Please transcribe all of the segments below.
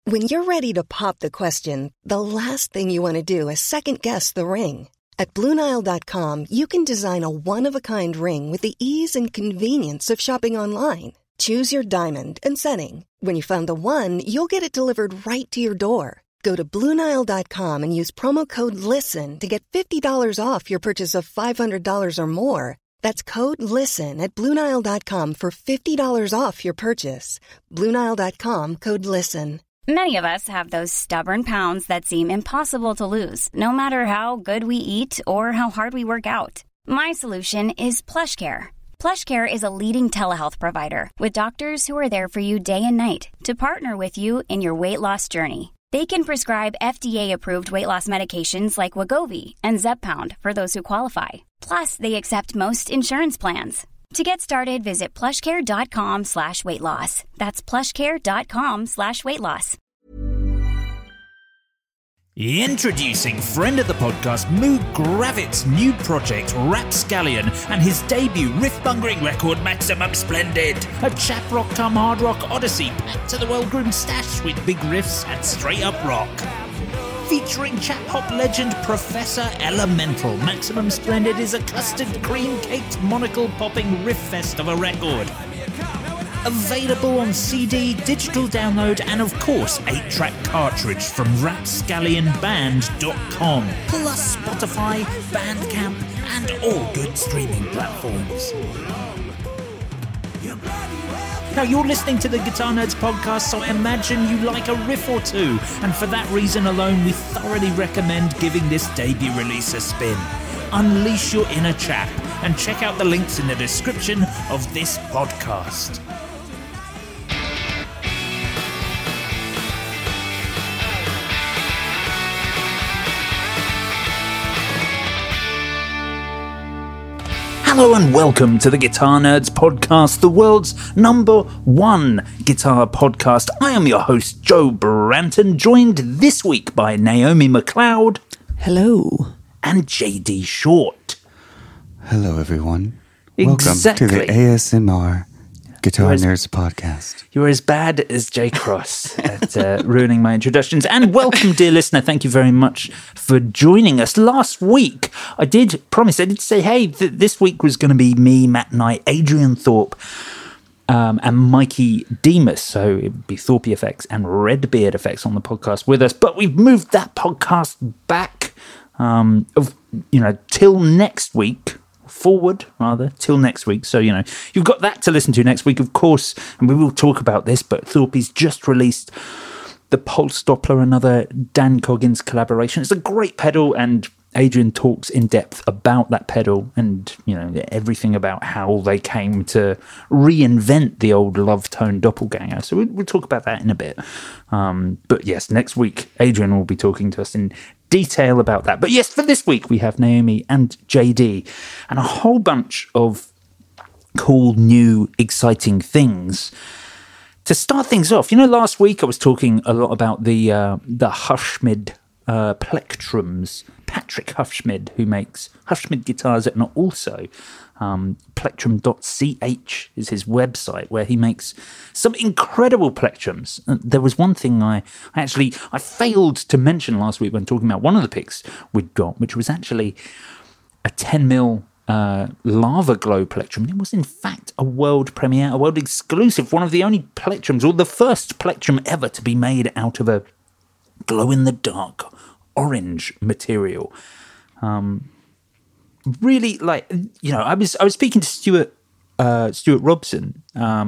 When you're ready to pop the question, the last thing you want to do is second-guess the ring. At BlueNile.com, you can design a one-of-a-kind ring with the ease and convenience of shopping online. Choose your diamond and setting. When you find the one, you'll get it delivered right to your door. Go to BlueNile.com and use promo code LISTEN to get $50 off your purchase of $500 or more. That's code LISTEN at BlueNile.com for $50 off your purchase. BlueNile.com, code LISTEN. Many of us have those stubborn pounds that seem impossible to lose, no matter how good we eat or how hard we work out. My solution is PlushCare. PlushCare is a leading telehealth provider with doctors who are there for you day and night to partner with you in your weight loss journey. They can prescribe FDA-approved weight loss medications like Wegovy and Zepbound for those who qualify. Plus, they accept most insurance plans. To get started, visit plushcare.com/weightloss. That's plushcare.com/weightloss. Introducing friend of the podcast, Moog Gravitt's new project, Rapscallion, and his debut riff-bungering record, Maximum Splendid. A chap rock tum hard rock odyssey packed to the well-groomed stash with big riffs and straight-up rock. Featuring chap hop legend Professor Elemental, Maximum Splendid is a custard cream-caked monocle-popping riff fest of a record. Available on CD, digital download, and of course, 8-track cartridge from rapscallionband.com, plus Spotify, Bandcamp, and all good streaming platforms. Now, you're listening to the Guitar Nerds podcast, so I imagine you like a riff or two, and for that reason alone, we thoroughly recommend giving this debut release a spin. Unleash your inner chap, and check out the links in the description of this podcast. Hello and welcome to the Guitar Nerds podcast, the world's #1 guitar podcast. I am your host, Joe Branton, joined this week by Naomi MacLeod. Hello. And JD Short. Hello, everyone. Exactly. Welcome to the ASMR Guitar Nerds podcast. You're as bad as J. Cross at ruining my introductions. And welcome, dear listener. Thank you very much for joining us. Last week, I did say, hey, this week was going to be me, Matt Knight, Adrian Thorpe, and Mikey Demas. So it would be Thorpe Effects and Redbeard Effects on the podcast with us. But we've moved that podcast back, till next week. Forward, rather, till next week. So, you've got that to listen to next week, of course, and we will talk about this, but Thorpe's just released the Pulse Doppler, another Dan Coggins collaboration. It's a great pedal, and Adrian talks in depth about that pedal and, everything about how they came to reinvent the old Love Tone Doppelganger. So we'll talk about that in a bit. But yes, next week, Adrian will be talking to us in detail about that. But yes, for this week, we have Naomi and JD and a whole bunch of cool, new, exciting things. To start things off, last week I was talking a lot about the Hufschmid plectrums. Patrick Hufschmid, who makes Hufschmid guitars and also plectrum.ch is his website, where he makes some incredible plectrums. There was one thing I failed to mention last week when talking about one of the picks we'd got, which was actually a 10mm lava glow plectrum. It was in fact a world premiere, a world exclusive, one of the only plectrums, or the first plectrum ever to be made out of a glow-in-the-dark orange material. Really, I was speaking to Stuart Robson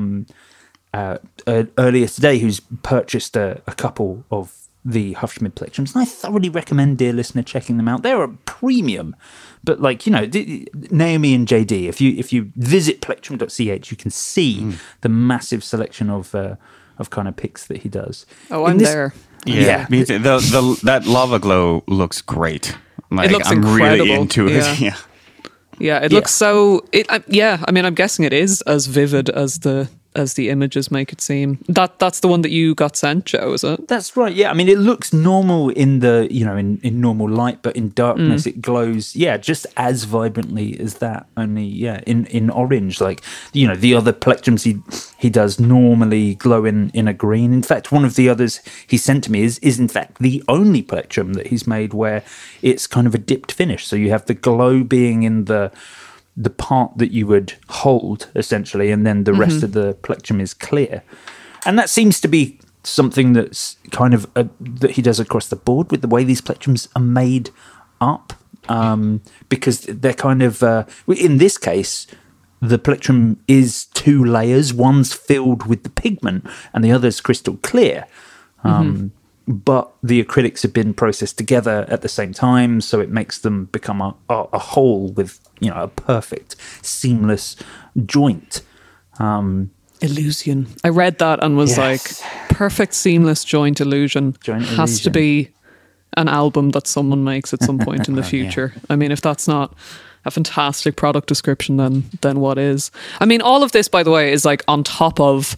earlier today, who's purchased a couple of the Hufschmid plectrums, and I thoroughly recommend, dear listener, checking them out. They're a premium, but Naomi and JD, if you visit plectrum.ch, you can see the massive selection of kind of picks that he does. Oh, I'm there. Yeah. That lava glow looks great. It looks I'm incredible. really into it. Yeah, it looks so. I'm guessing it is as vivid as the as the images make it seem. That's the one that you got sent, Joe, is it? That's right. Yeah, I mean, it looks normal in the in normal light, but in darkness it glows. Yeah, just as vibrantly as that. Only in orange. Like the other plectrums he does normally glow in a green. In fact, one of the others he sent to me is in fact the only plectrum that he's made where it's kind of a dipped finish. So you have the glow being in the part that you would hold, essentially, and then the rest of the plectrum is clear. And that seems to be something that's kind of that he does across the board with the way these plectrums are made up, because they're kind of, in this case, the plectrum is 2 layers. One's filled with the pigment and the other's crystal clear. But the acrylics have been processed together at the same time, so it makes them become a whole with a perfect seamless joint. Illusion. I read that and was like, perfect seamless joint illusion has to be an album that someone makes at some point in the future. I mean, if that's not a fantastic product description, then what is? I mean, all of this, by the way, is like on top of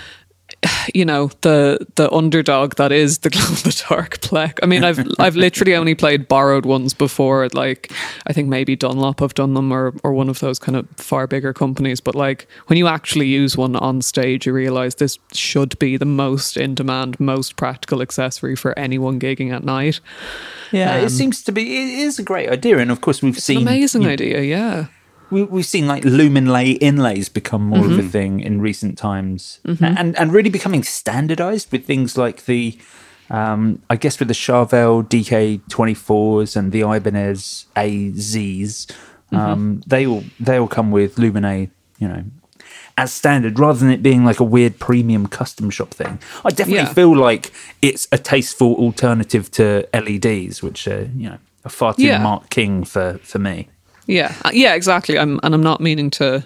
the underdog that is the Glow in the Dark Plek. I mean, I've literally only played borrowed ones before. Like, I think maybe Dunlop have done them, or one of those kind of far bigger companies. But like, when you actually use one on stage, you realise this should be the most in demand, most practical accessory for anyone gigging at night. Yeah, it seems to be. It is a great idea, and of course we've seen an amazing idea. Yeah. We've seen like Luminlay inlays become more of a thing in recent times, and really becoming standardized with things like the, I guess with the Charvel DK24s and the Ibanez AZs, they all come with Luminay, as standard, rather than it being like a weird premium custom shop thing. I definitely feel like it's a tasteful alternative to LEDs, which are a far too Mark King for me. Yeah, exactly. I'm not meaning to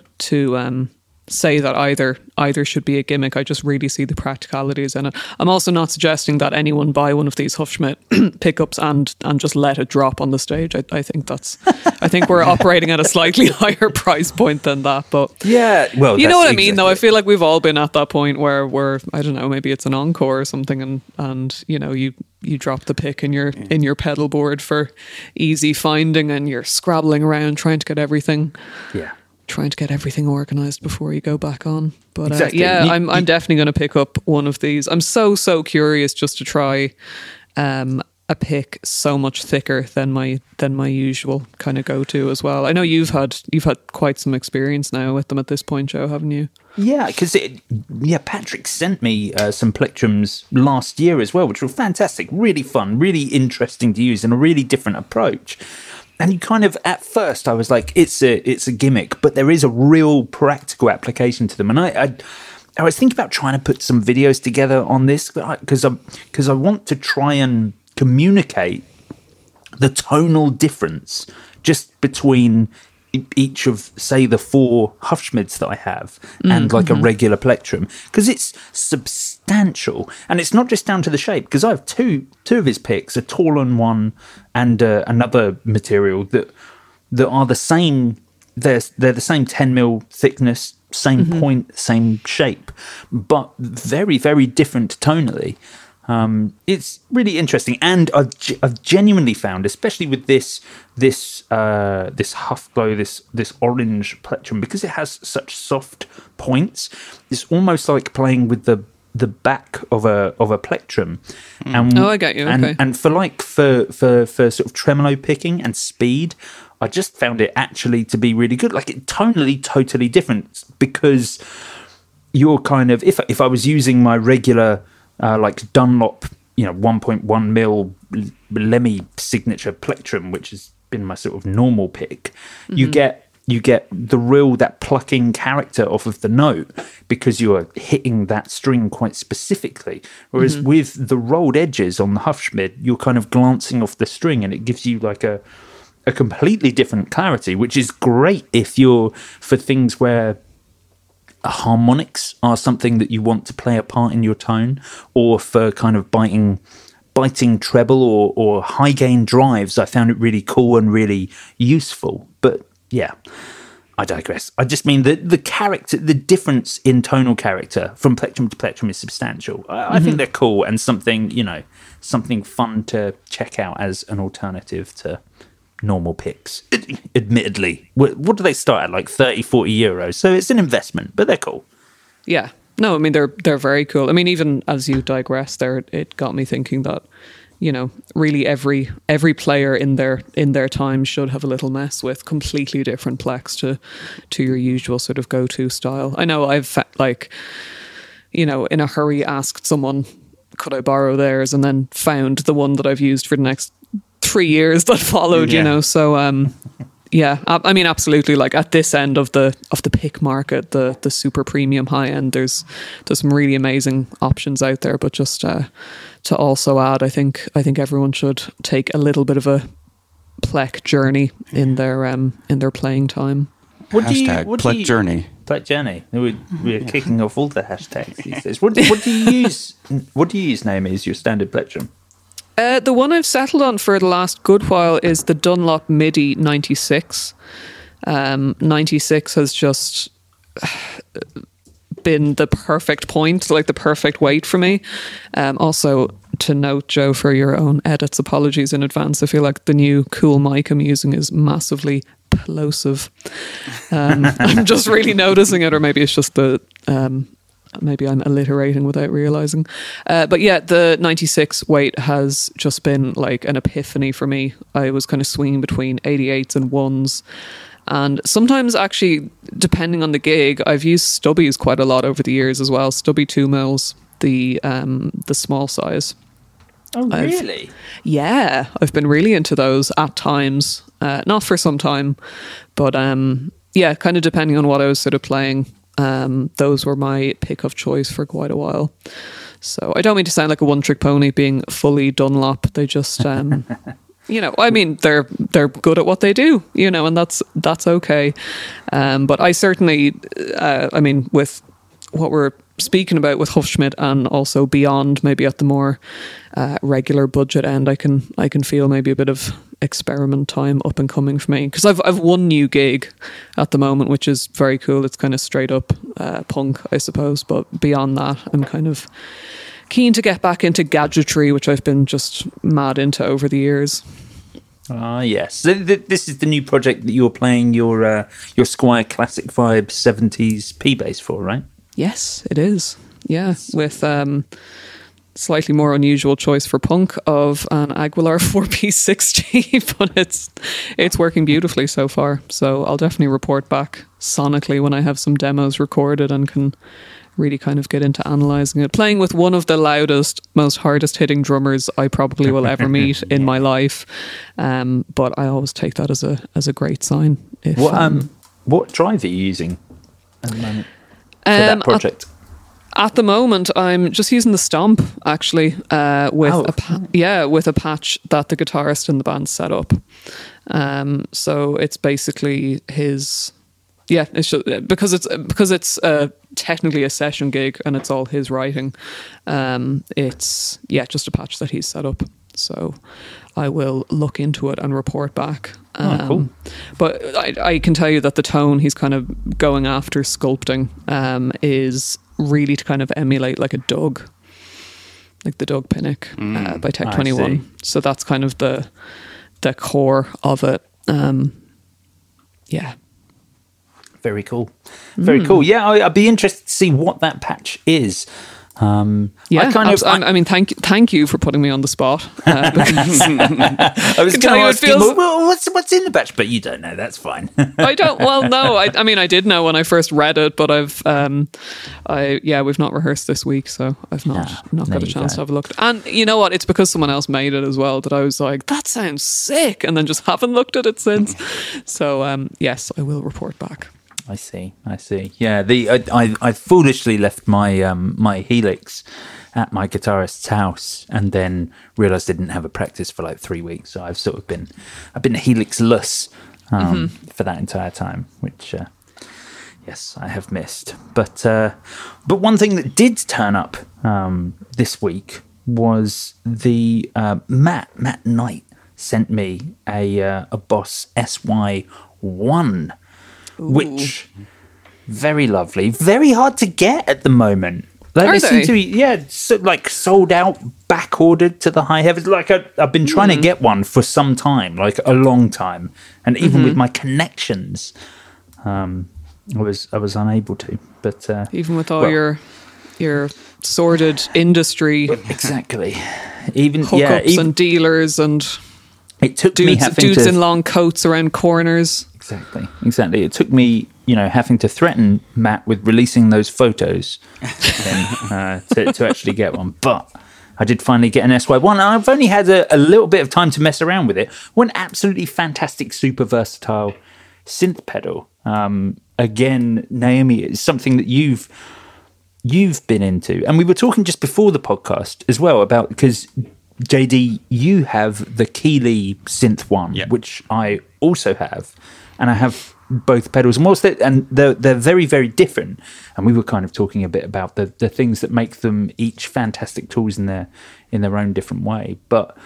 say that either should be a gimmick. I just really see the practicalities in it. I'm also not suggesting that anyone buy one of these Hufschmidt pickups and just let it drop on the stage. I think we're operating at a slightly higher price point than that. But yeah, well, you know what I mean, though. I feel like we've all been at that point where we're, I don't know, maybe it's an encore or something, and you drop the pick in your pedal board for easy finding, and you're scrabbling around trying to get everything organized before you go back on. But exactly. I'm definitely going to pick up one of these. I'm so curious just to try a pick so much thicker than my usual kind of go-to as well. I know you've had quite some experience now with them at this point, Joe, haven't you? Yeah, because Patrick sent me some plectrums last year as well, which were fantastic, really fun, really interesting to use, and a really different approach. And you kind of, at first, I was like, it's a gimmick, but there is a real practical application to them. And I was thinking about trying to put some videos together on this because I want to try and communicate the tonal difference just between each of, say, the 4 Hufschmidts that I have and like a regular plectrum, because it's substantial, and it's not just down to the shape, because I have two of his picks, a Tauron one and another material that are the same. They're the same 10mm thickness, same point, same shape, but very, very different tonally. It's really interesting, and I've genuinely found, especially with this Huffglow, this orange plectrum, because it has such soft points, it's almost like playing with the back of a plectrum. I get you. Okay. And for sort of tremolo picking and speed, I just found it actually to be really good. Like, it tonally totally different, because you're kind of, if I was using my regular like Dunlop, 1.1mm Lemmy signature plectrum, which has been my sort of normal pick, you get that plucking character off of the note, because you are hitting that string quite specifically. Whereas with the rolled edges on the Hufschmidt, you're kind of glancing off the string, and it gives you like a completely different clarity, which is great if you're for things where harmonics are something that you want to play a part in your tone, or for kind of biting treble or high gain drives. I found it really cool and really useful. But yeah, I digress. I just mean that the character, the difference in tonal character from plectrum to plectrum is substantial. I think they're cool and something, something fun to check out as an alternative to normal picks. Admittedly, what do they start at? Like 30, 40 euros. So it's an investment, but they're cool. Yeah. No, I mean, they're very cool. I mean, even as you digress there, it got me thinking that, really every player in their time should have a little mess with completely different plex to your usual sort of go-to style. I know I've in a hurry asked someone, could I borrow theirs, and then found the one that I've used for the next 3 years that followed, so yeah, I mean, absolutely. Like at this end of the pick market, the super premium high end, there's some really amazing options out there. But just to also add, I think everyone should take a little bit of a plek journey in their playing time. Plek journey. Plek journey. We're kicking off all the hashtags these days. What do you use? What do you use, Naomi, as your standard plectrum? The one I've settled on for the last good while is the Dunlop MIDI 96. 96 has just been the perfect point, like the perfect weight for me. Also, to note, Joe, for your own edits, apologies in advance. I feel like the new cool mic I'm using is massively plosive. I'm just really noticing it, or maybe it's just the... maybe I'm alliterating without realizing. But yeah, the 96 weight has just been like an epiphany for me. I was kind of swinging between 88s and 1s. And sometimes actually, depending on the gig, I've used stubbies quite a lot over the years as well. Stubby 2 mils, the small size. Oh, really? I've been really into those at times. Not for some time, but yeah, kind of depending on what I was sort of playing. Those were my pick of choice for quite a while. So I don't mean to sound like a one-trick pony being fully Dunlop. They just, I mean, they're good at what they do, and that's okay. But I certainly, I mean, with what we're speaking about with Hufschmidt and also beyond, maybe at the more regular budget end, I can feel maybe a bit of experiment time up and coming for me, because I've one new gig at the moment, which is very cool. It's kind of straight up punk, I suppose, but beyond that, I'm kind of keen to get back into gadgetry, which I've been just mad into over the years. Yes. So this is the new project that you're playing your Squier Classic Vibe 70s P bass for, right? Yes, it is. Yeah, with slightly more unusual choice for punk of an Aguilar 4P60, but it's working beautifully so far. So I'll definitely report back sonically when I have some demos recorded and can really kind of get into analysing it. Playing with one of the loudest, most hardest hitting drummers I probably will ever meet in my life. But I always take that as a great sign. What drive are you using at the moment for that project? At the moment, I'm just using the Stomp, actually, with a patch that the guitarist in the band set up. So it's basically his. Yeah, it's just, because it's technically a session gig and it's all his writing. It's just a patch that he's set up. So I will look into it and report back. Cool. But I can tell you that the tone he's kind of going after sculpting is really to kind of emulate like a Doug, like the Doug Pinnick by Tech 21. So that's kind of the core of it. Yeah. Very cool. Very cool. Yeah, I'd be interested to see what that patch is. I mean, thank you for putting me on the spot. I was going to ask you, what's in the patch, but you don't know. That's fine. I don't. Well, no. I mean, I did know when I first read it, but we've not rehearsed this week, so I've not got a chance to have a look. And you know what? It's because someone else made it as well that I was like, that sounds sick, and then just haven't looked at it since. So yes, I will report back. I see. Yeah, I foolishly left my my Helix at my guitarist's house, and then realised I didn't have a practice for like 3 weeks. So I've been Helix-less for that entire time, which yes, I have missed. But one thing that did turn up this week was the Matt Knight sent me a Boss SY1. which very lovely, very hard to get at the moment. Like, Are seem they? to be, so, like sold out, back ordered to the high heavens. Like I've been trying to get one for some time, like a long time, and even with my connections, I was unable to. But Even with all your sordid industry exactly, even hookups and dealers and it took me having dudes to in long coats around corners. Exactly. It took me, having to threaten Matt with releasing those photos to actually get one. But I did finally get an SY1. And I've only had a little bit of time to mess around with it. One absolutely fantastic, super versatile synth pedal. Again, Naomi, it's something that you've been into. And we were talking just before the podcast as well about, because JD, you have the Keeley Synth One, which I also have, and I have both pedals. And they're very, very different. And we were kind of talking a bit about the things that make them each fantastic tools in their own different way. But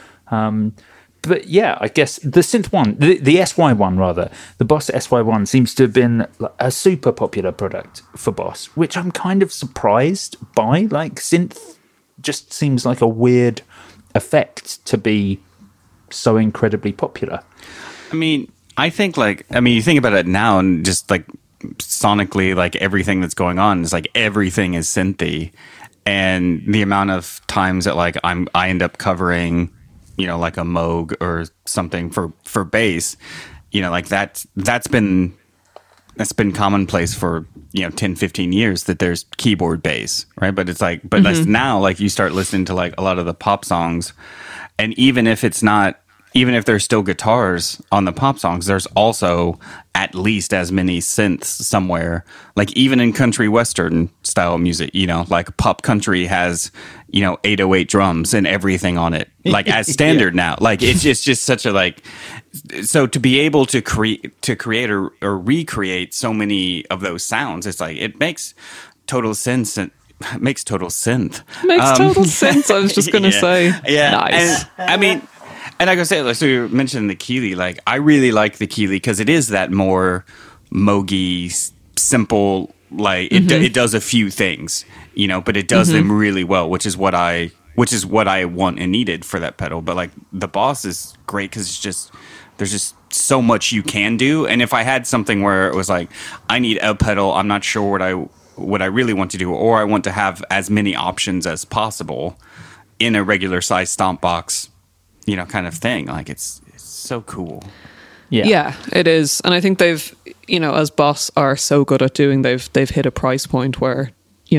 yeah, I guess the Synth One, the SY1 rather, the Boss SY1 seems to have been a super popular product for Boss, which I'm kind of surprised by. Like, synth just seems like a weird effect to be so incredibly popular. I mean, I think you think about it now, and just like sonically, like everything that's going on is like everything is synthy, and the amount of times that like I end up covering, like a Moog or something for bass, like that's been commonplace for 10, 15 years, that there's keyboard bass, right? But it's like, that's now, like, you start listening to like a lot of the pop songs, and even if there's still guitars on the pop songs, there's also at least as many synths somewhere. Like, even in country western style music, like pop country has 808 drums and everything on it, like as standard now. Like, it's just such a, like, so to be able to create or recreate so many of those sounds, it's like, it makes total sense. And makes total synth. Makes total sense. I was just going to say. Yeah. Nice. And, I mean, and like I said, so you mentioned the Keeley. Like, I really like the Keeley because it is that more Moog-y, simple, like, it does a few things, but it does them really well, which is what I want and needed for that pedal. But like, the Boss is great because there's just so much you can do. And if I had something where it was like, I need a pedal, I'm not sure what I really want to do, or I want to have as many options as possible in a regular size stomp box, kind of thing. Like, it's so cool. Yeah, it is. And I think they've, as Boss are so good at doing, they've hit a price point where,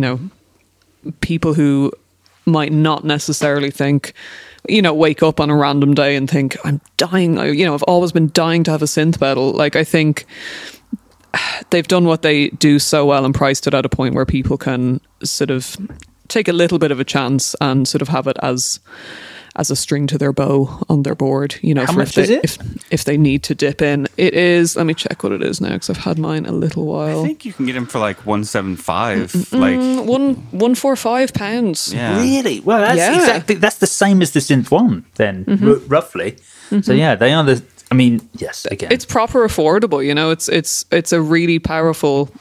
people who might not necessarily think, wake up on a random day and think, I'm dying, I've always been dying to have a synth pedal. Like, I think they've done what they do so well and priced it at a point where people can sort of take a little bit of a chance and sort of have it as a string to their bow on their board, How much is it? If they need to dip in. It is, let me check what it is now, because I've had mine a little while. I think you can get them for like £175, like £145. Yeah. Really? Well, that's the same as the Synth One then, roughly. So yeah, they are yes, again, it's proper affordable. It's a really powerful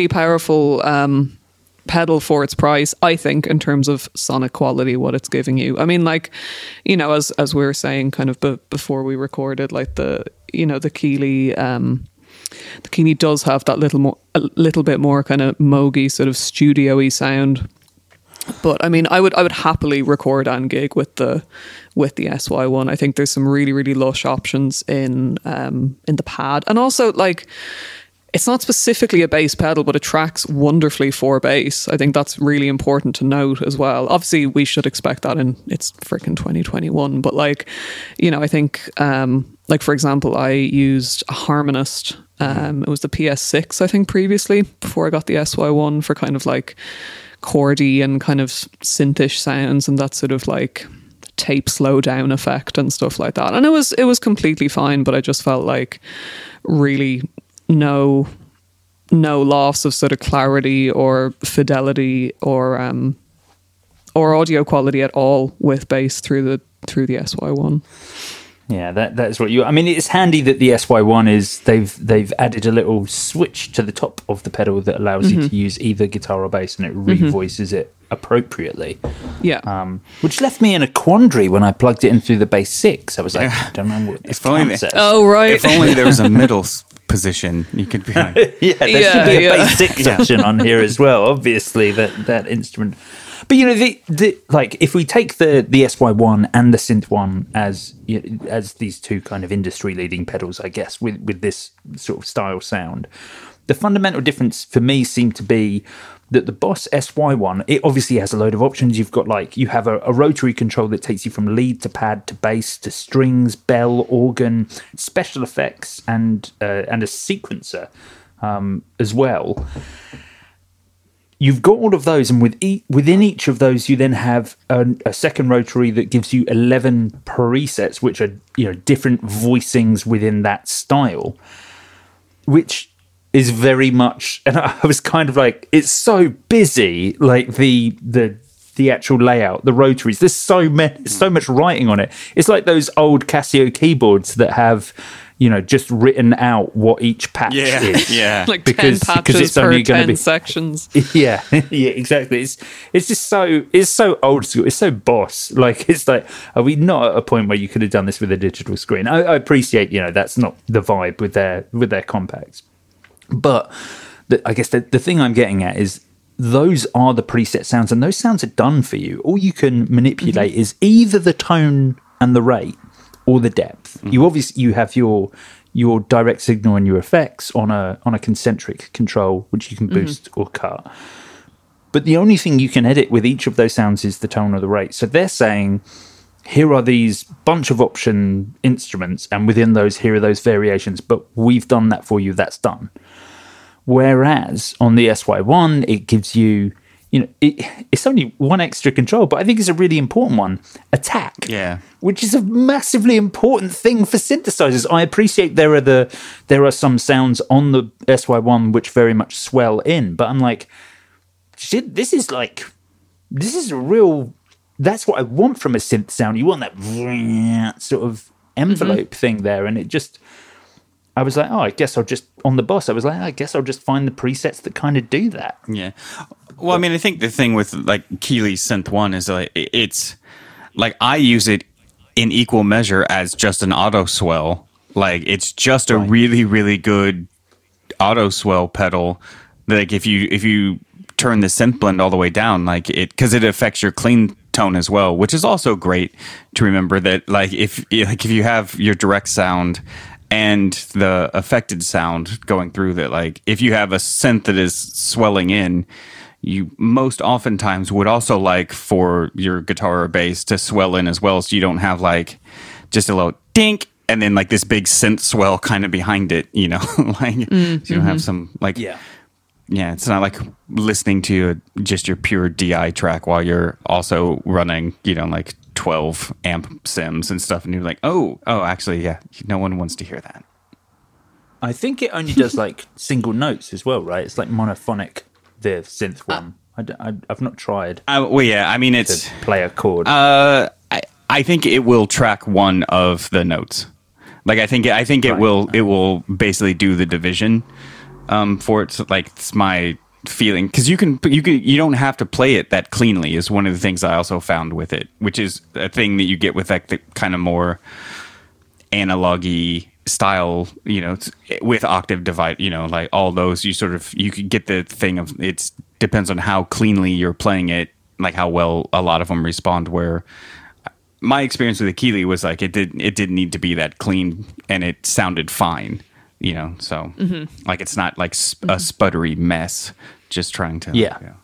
pedal for its price, I think, in terms of sonic quality, what it's giving you. I mean, like, as we were saying kind of before we recorded, like the Keeley, the Keeley does have that a little bit more kind of Moog-y, sort of studio-y sound. But I mean, I would happily record and gig with the SY1. I think there's some really, really lush options in the pad, and also, like, it's not specifically a bass pedal, but it tracks wonderfully for bass. I think that's really important to note as well. Obviously, we should expect that it's freaking 2021. But like, I think, like, for example, I used a Harmonist. It was the PS6, I think, previously, before I got the SY1, for kind of like chordy and kind of synthish sounds and that sort of like tape slow down effect and stuff like that. And it was completely fine, but I just felt like really no loss of sort of clarity or fidelity or audio quality at all with bass through the SY1. Yeah, that's what you. I mean, it's handy that the SY1 is they've added a little switch to the top of the pedal that allows you to use either guitar or bass, and it revoices it appropriately. Yeah. Which left me in a quandary when I plugged it in through the Bass 6. I was like, I don't know what this says. Oh, right. If only there was a middle position, you could be like, There should be a Bass 6 option on here as well. Obviously, that instrument. But the like, if we take the SY1 and the Synth 1 as these two kind of industry leading pedals, I guess, with this sort of style sound, the fundamental difference for me seemed to be that the Boss SY1, it obviously has a load of options. You've got you have a rotary control that takes you from lead to pad to bass to strings, bell, organ, special effects, and a sequencer as well. You've got all of those, and within each of those, you then have a second rotary that gives you 11 presets, which are different voicings within that style, which is very much. And I was kind of like, it's so busy, like the actual layout, the rotaries. There's so much writing on it. It's like those old Casio keyboards that have, just written out what each patch is. Yeah. Like 10 patches it's only per gonna 10 be, sections. Yeah, exactly. It's just so old school. It's so Boss. Like, it's like, are we not at a point where you could have done this with a digital screen? I appreciate, that's not the vibe with their compacts. But I guess the thing I'm getting at is those are the preset sounds, and those sounds are done for you. All you can manipulate is either the tone and the rate or the depth. You have your direct signal and your effects on a concentric control, which you can boost or cut. But the only thing you can edit with each of those sounds is the tone or the rate. So they're saying, here are these bunch of option instruments, and within those, here are those variations, but we've done that for you, that's done. Whereas on the SY1, it gives you, it's only one extra control, but I think it's a really important one, attack. Yeah. Which is a massively important thing for synthesizers. I appreciate there are some sounds on the SY1 which very much swell in, but I'm like, shit, this is a real, that's what I want from a synth sound. You want that sort of envelope thing there, and it just, I was like, I guess I'll just, on the Boss, I was like, I guess I'll just find the presets that kind of do that. Yeah. Well, I mean, I think the thing with Keeley's Synth 1 is it's like, I use it in equal measure as just an auto swell. Like, it's just a really, really good auto swell pedal. Like, if you turn the synth blend all the way down, because it affects your clean tone as well, which is also great to remember that, if you have your direct sound and the affected sound going through that, if you have a synth that is swelling in, you most oftentimes would also like for your guitar or bass to swell in as well, so you don't have just a little dink and then this big synth swell kind of behind it, so you don't have some yeah, it's not like listening to just your pure DI track while you're also running 12 amp sims and stuff, and you're like, oh, actually, yeah, no one wants to hear that. I think it only does single notes as well, right? It's monophonic, the Synth 1. I've not tried. Well, yeah, I mean, it's to play a chord. I think it will track one of the notes. I think it will basically do the division for it. So, it's my feeling, because you don't have to play it that cleanly is one of the things I also found with it, which is a thing that you get with the kind of more analog-y style, with octave divide, all those, you could get the thing of, it depends on how cleanly you're playing it, how well a lot of them respond, where my experience with the Keeley was it didn't need to be that clean, and it sounded fine, so it's not a sputtery mess just trying to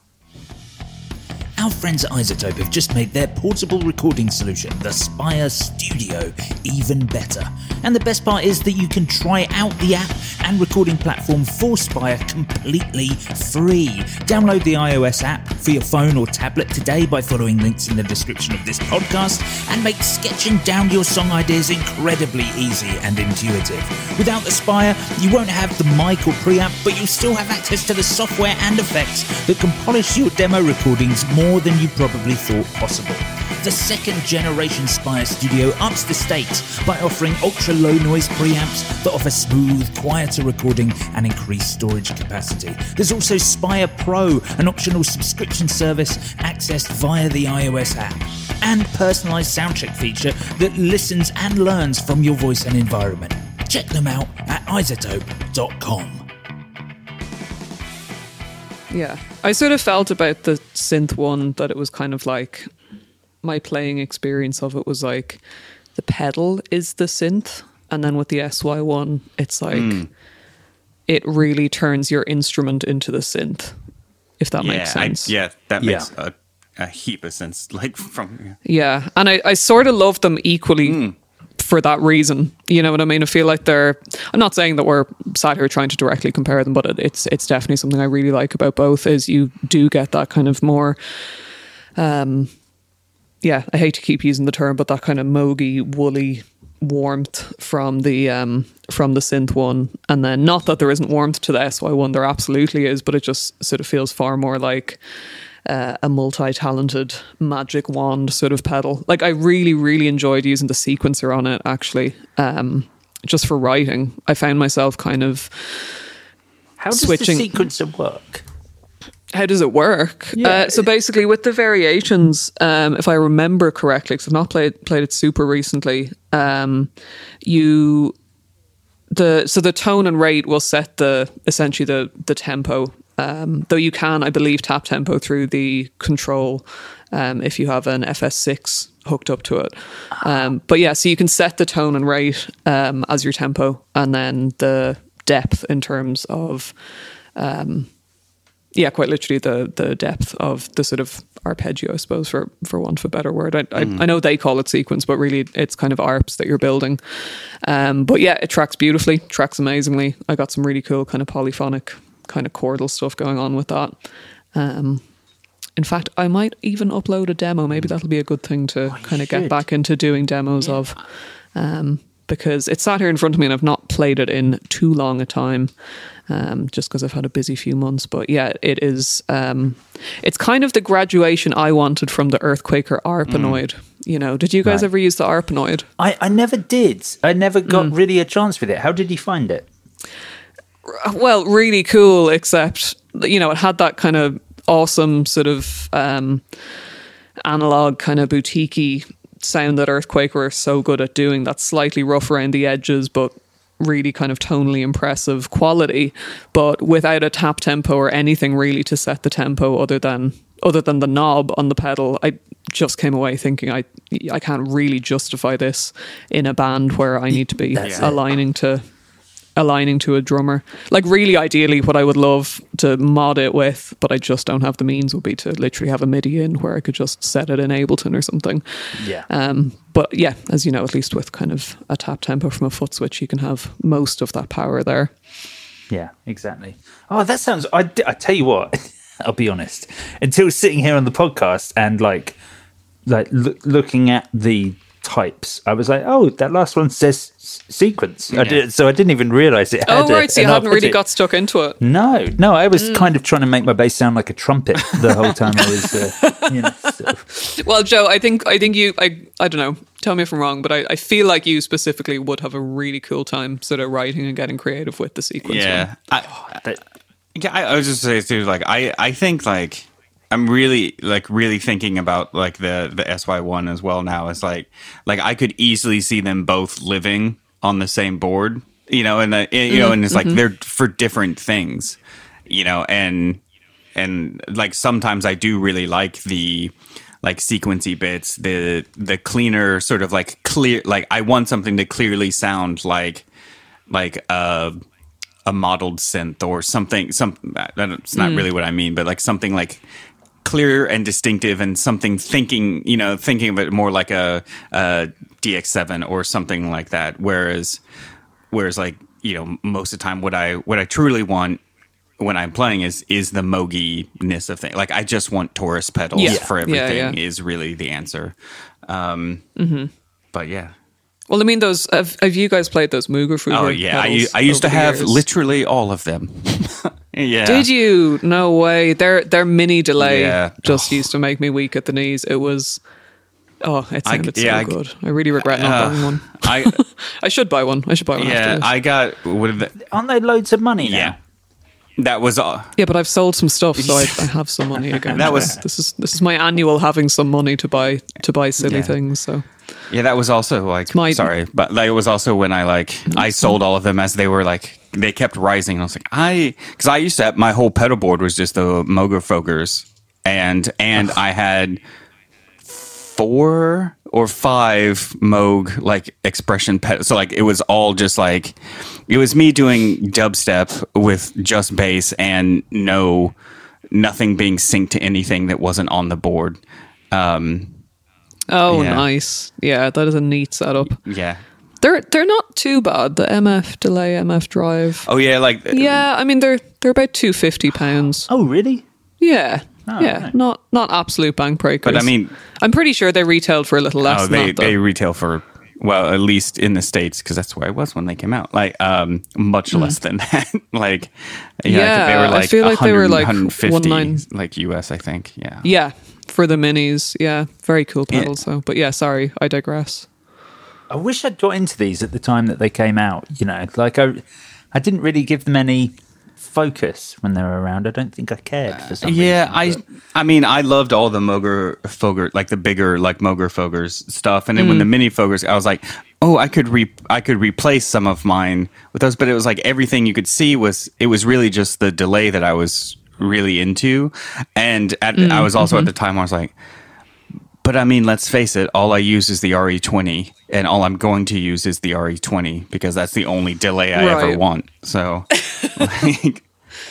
Our friends at iZotope have just made their portable recording solution, the Spire Studio, even better. And the best part is that you can try out the app and recording platform for Spire completely free. Download the iOS app for your phone or tablet today by following links in the description of this podcast, and make sketching down your song ideas incredibly easy and intuitive. Without the Spire, you won't have the mic or preamp, but you'll still have access to the software and effects that can polish your demo recordings more than you probably thought possible. The second-generation Spire Studio ups the stakes by offering ultra-low noise preamps that offer smooth, quieter recording and increased storage capacity. There's also Spire Pro, an optional subscription service accessed via the iOS app, and personalised soundcheck feature that listens and learns from your voice and environment. Check them out at iZotope.com. Yeah, I sort of felt about the Synth one that it was kind of like, my playing experience of it was like the pedal is the synth, and then with the SY1 it's like it really turns your instrument into the synth, if that makes sense. That makes a heap of sense. Like from and I sort of love them equally for that reason. You know what I mean? I feel like I'm not saying that we're sat here trying to directly compare them, but it's definitely something I really like about both, is you do get that kind of more I hate to keep using the term, but that kind of mogy, woolly warmth from the synth one. And then, not that there isn't warmth to the SY1, there absolutely is, but it just sort of feels far more like a multi-talented magic wand sort of pedal. Like, I really, really enjoyed using the sequencer on it, actually, just for writing. I found myself kind of switching. How does the sequencer work? How does it work? So basically, with the variations, if I remember correctly, because I've not played it super recently, so the tone and rate will set essentially the tempo. Though you can, I believe, tap tempo through the control if you have an FS6 hooked up to it. But yeah, so you can set the tone and rate as your tempo, and then the depth in terms of quite literally the depth of the sort of arpeggio, I suppose, for want of a better word. I know they call it sequence, but really it's kind of arps that you're building. But yeah, it tracks beautifully, tracks amazingly. I got some really cool kind of polyphonic, kind of chordal stuff going on with that. In fact, I might even upload a demo. Maybe that'll be a good thing to kind of get back into doing demos of. Because it's sat here in front of me and I've not played it in too long a time, just because I've had a busy few months. But yeah, it is. It's kind of the graduation I wanted from the Earthquaker Arpanoid. You know, did you guys ever use the Arpanoid? I never did. I never got really a chance with it. How did you find it? Well, really cool, except, you know, it had that kind of awesome sort of analog kind of boutique-y sound that Earthquaker are so good at doing. That's slightly rough around the edges, but really kind of tonally impressive quality, but without a tap tempo or anything really to set the tempo other than the knob on the pedal. I just came away thinking I can't really justify this in a band where I need to be aligning to a drummer. Like, really ideally what I would love to mod it with, but I just don't have the means, would be to literally have a MIDI in where I could just set it in Ableton or something. But yeah, as you know, at least with kind of a tap tempo from a foot switch, you can have most of that power there. Yeah, exactly. Oh, that sounds, I tell you what, I'll be honest, until sitting here on the podcast and looking at the types, I was like, oh, that last one says sequence. I didn't even realize it had so you hadn't really got stuck into it. No, I was kind of trying to make my bass sound like a trumpet the whole time I was Well, Joe, I think you, I don't know, tell me if I'm wrong, but I feel like you specifically would have a really cool time sort of writing and getting creative with the sequence one. I was just saying too, like I think like I'm really thinking about like the SY1 as well now. It's like I could easily see them both living on the same board, you know, and and it's like they're for different things, you know, and like sometimes I do really like the like sequency bits, the cleaner sort of like clear, like I want something to clearly sound like a modeled synth or something. It's not really what I mean, but like something like clear and distinctive, and something thinking of it more like a DX7 or something like that. Whereas like, you know, most of the time what I truly want when I'm playing is the moginess of things. Like I just want Taurus pedals for everything is really the answer. But yeah. Well, I mean, those have you guys played those Mooger Fooger? Oh yeah, I used to have literally all of them. Yeah. Did you? No way. Their mini delay just used to make me weak at the knees. It was Oh, it sounded so good. I really regret not buying one. I should buy one. I should buy one after this. I got... Aren't they loads of money now? Yeah. That was all. Yeah, but I've sold some stuff, so I have some money again. This is my annual having some money to buy silly things. So yeah, that was also like but like, it was also when I sold all of them as they were like they kept rising. I was like because I used to have, my whole pedal board was just the Moog Fogers, and I had 4 or 5 Moog like expression pedals. So like it was all just like it was me doing dubstep with just bass and nothing being synced to anything that wasn't on the board. Nice. Yeah, that is a neat setup. Yeah. They're not too bad. The MF delay, MF drive. Oh yeah, like I mean they're about £250. Oh really? Yeah. Oh, yeah, right. not absolute bank breakers. But I mean, I'm pretty sure they retailed for a little less. They retail for at least in the States, because that's where I was when they came out. Like much less than that. Like I think they were like I feel like they were like 150 like US, I think. Yeah. Yeah, for the minis. Yeah, very cool pedals. Yeah. So, but yeah, sorry, I digress. I wish I'd got into these at the time that they came out. You know, like I didn't really give them any focus when they were around. I don't think I cared for some reason. I mean, I loved all the Moog Foger, like the bigger like Moog Fogers stuff, and then when the mini Fogers, I was like, oh, I could replace some of mine with those, but it was like everything you could see was really just the delay that I was really into, and I was also at the time where I was like, but I mean, let's face it, all I use is the RE20, and all I'm going to use is the RE20 because that's the only delay I ever want. So, like,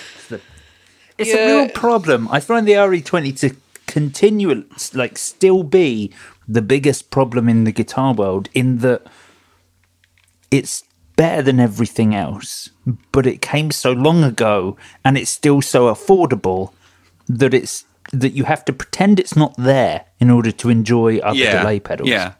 it's a real problem. I find the RE20 to continue, like, still be the biggest problem in the guitar world, in that it's better than everything else, but it came so long ago, and it's still so affordable that you have to pretend it's not there in order to enjoy other delay pedals. Yeah.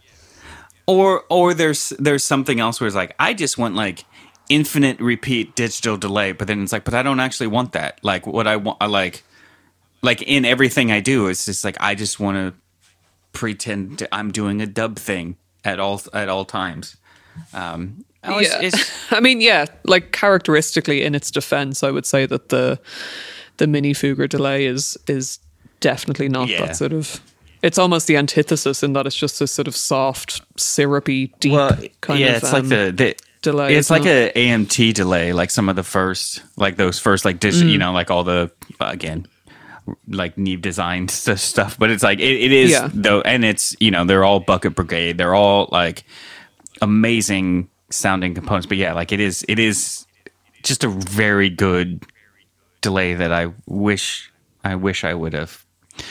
Or there's something else where it's like, I just want like infinite repeat digital delay, but then it's like, but I don't actually want that. Like what I want, I like in everything I do, it's just like, I just want to pretend I'm doing a dub thing at all times. I mean, like characteristically in its defense, I would say that the mini Fugger delay is definitely not that sort of. It's almost the antithesis in that it's just a sort of soft, syrupy, deep kind of. Yeah, it's like the delay. It's like a AMT delay, like some of the first, like those first, like you know, like all the again, like Neve designed stuff. But it's like it is though, and it's they're all Bucket Brigade. They're all like amazing sounding components. But yeah, like it is just a very good delay that I wish I would have.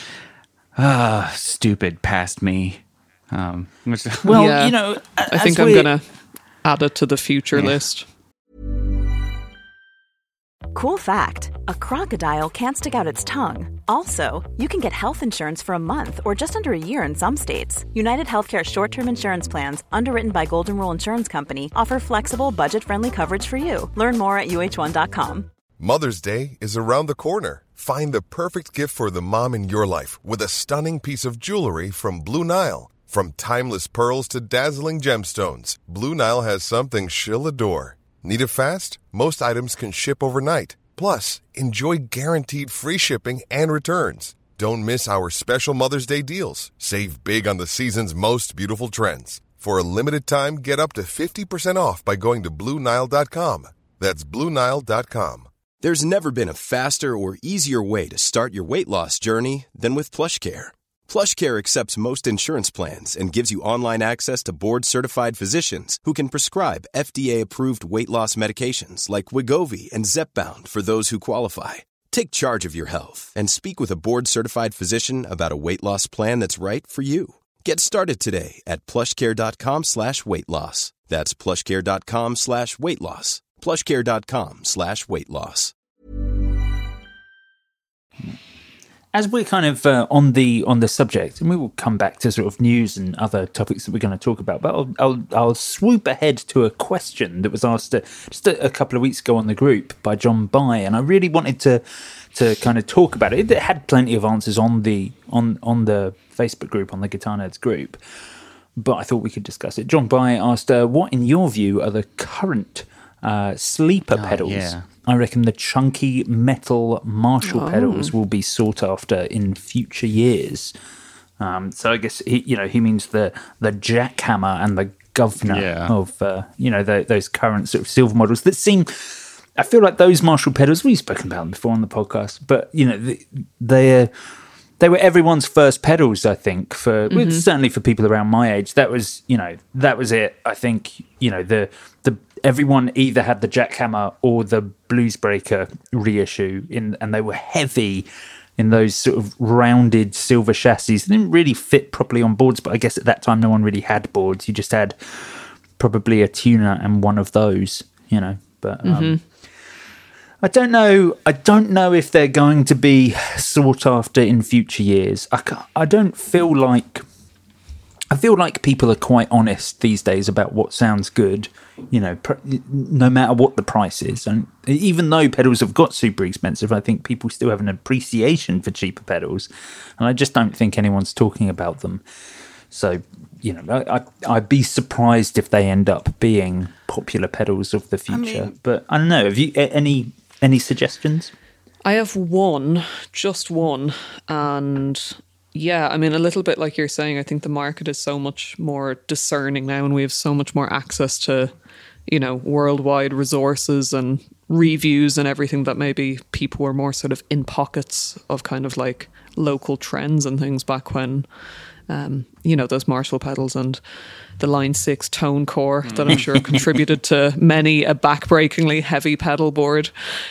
Stupid past me. I think I'm gonna add it to the future list. Cool fact, a crocodile can't stick out its tongue. Also, you can get health insurance for a month or just under a year in some states. United Healthcare short-term insurance plans, underwritten by Golden Rule Insurance Company, offer flexible, budget-friendly coverage for you. Learn more at uh1.com. Mother's Day is around the corner. Find the perfect gift for the mom in your life with a stunning piece of jewelry from Blue Nile. From timeless pearls to dazzling gemstones, Blue Nile has something she'll adore. Need it fast? Most items can ship overnight. Plus, enjoy guaranteed free shipping and returns. Don't miss our special Mother's Day deals. Save big on the season's most beautiful trends. For a limited time, get up to 50% off by going to BlueNile.com. That's BlueNile.com. There's never been a faster or easier way to start your weight loss journey than with PlushCare. PlushCare accepts most insurance plans and gives you online access to board-certified physicians who can prescribe FDA-approved weight loss medications like Wegovy and Zepbound for those who qualify. Take charge of your health and speak with a board-certified physician about a weight loss plan that's right for you. Get started today at plushcare.com/weight loss. That's plushcare.com/weight loss. plushcare.com/weight loss. As we're kind of on the subject, and we will come back to sort of news and other topics that we're going to talk about, but I'll swoop ahead to a question that was asked just a couple of weeks ago on the group by John By, and I really wanted to kind of talk about it. It had plenty of answers on the Facebook group, on the Guitar Nerds group, but I thought we could discuss it. John By asked, what in your view are the current sleeper pedals? Yeah. I reckon the chunky metal Marshall pedals will be sought after in future years. So I guess he means the jackhammer and the governor of those current sort of silver models that seem. I feel like those Marshall pedals, we've spoken about them before on the podcast, but they were everyone's first pedals. I think certainly for people around my age, that was it. I think the everyone either had the jackhammer or the Bluesbreaker reissue and they were heavy in those sort of rounded silver chassis. They didn't really fit properly on boards, but I guess at that time no one really had boards. You just had probably a tuner and one of those, But I don't know. I don't know if they're going to be sought after in future years. I don't feel like. I feel like people are quite honest these days about what sounds good, no matter what the price is. And even though pedals have got super expensive, I think people still have an appreciation for cheaper pedals. And I just don't think anyone's talking about them. So, I'd be surprised if they end up being popular pedals of the future. But I don't know. Have you any suggestions? I have just one. And yeah, I mean, a little bit like you're saying, I think the market is so much more discerning now and we have so much more access to, worldwide resources and reviews and everything that maybe people were more sort of in pockets of kind of like local trends and things back when, those Marshall pedals and the Line 6 tone core that I'm sure contributed to many a backbreakingly heavy pedal board.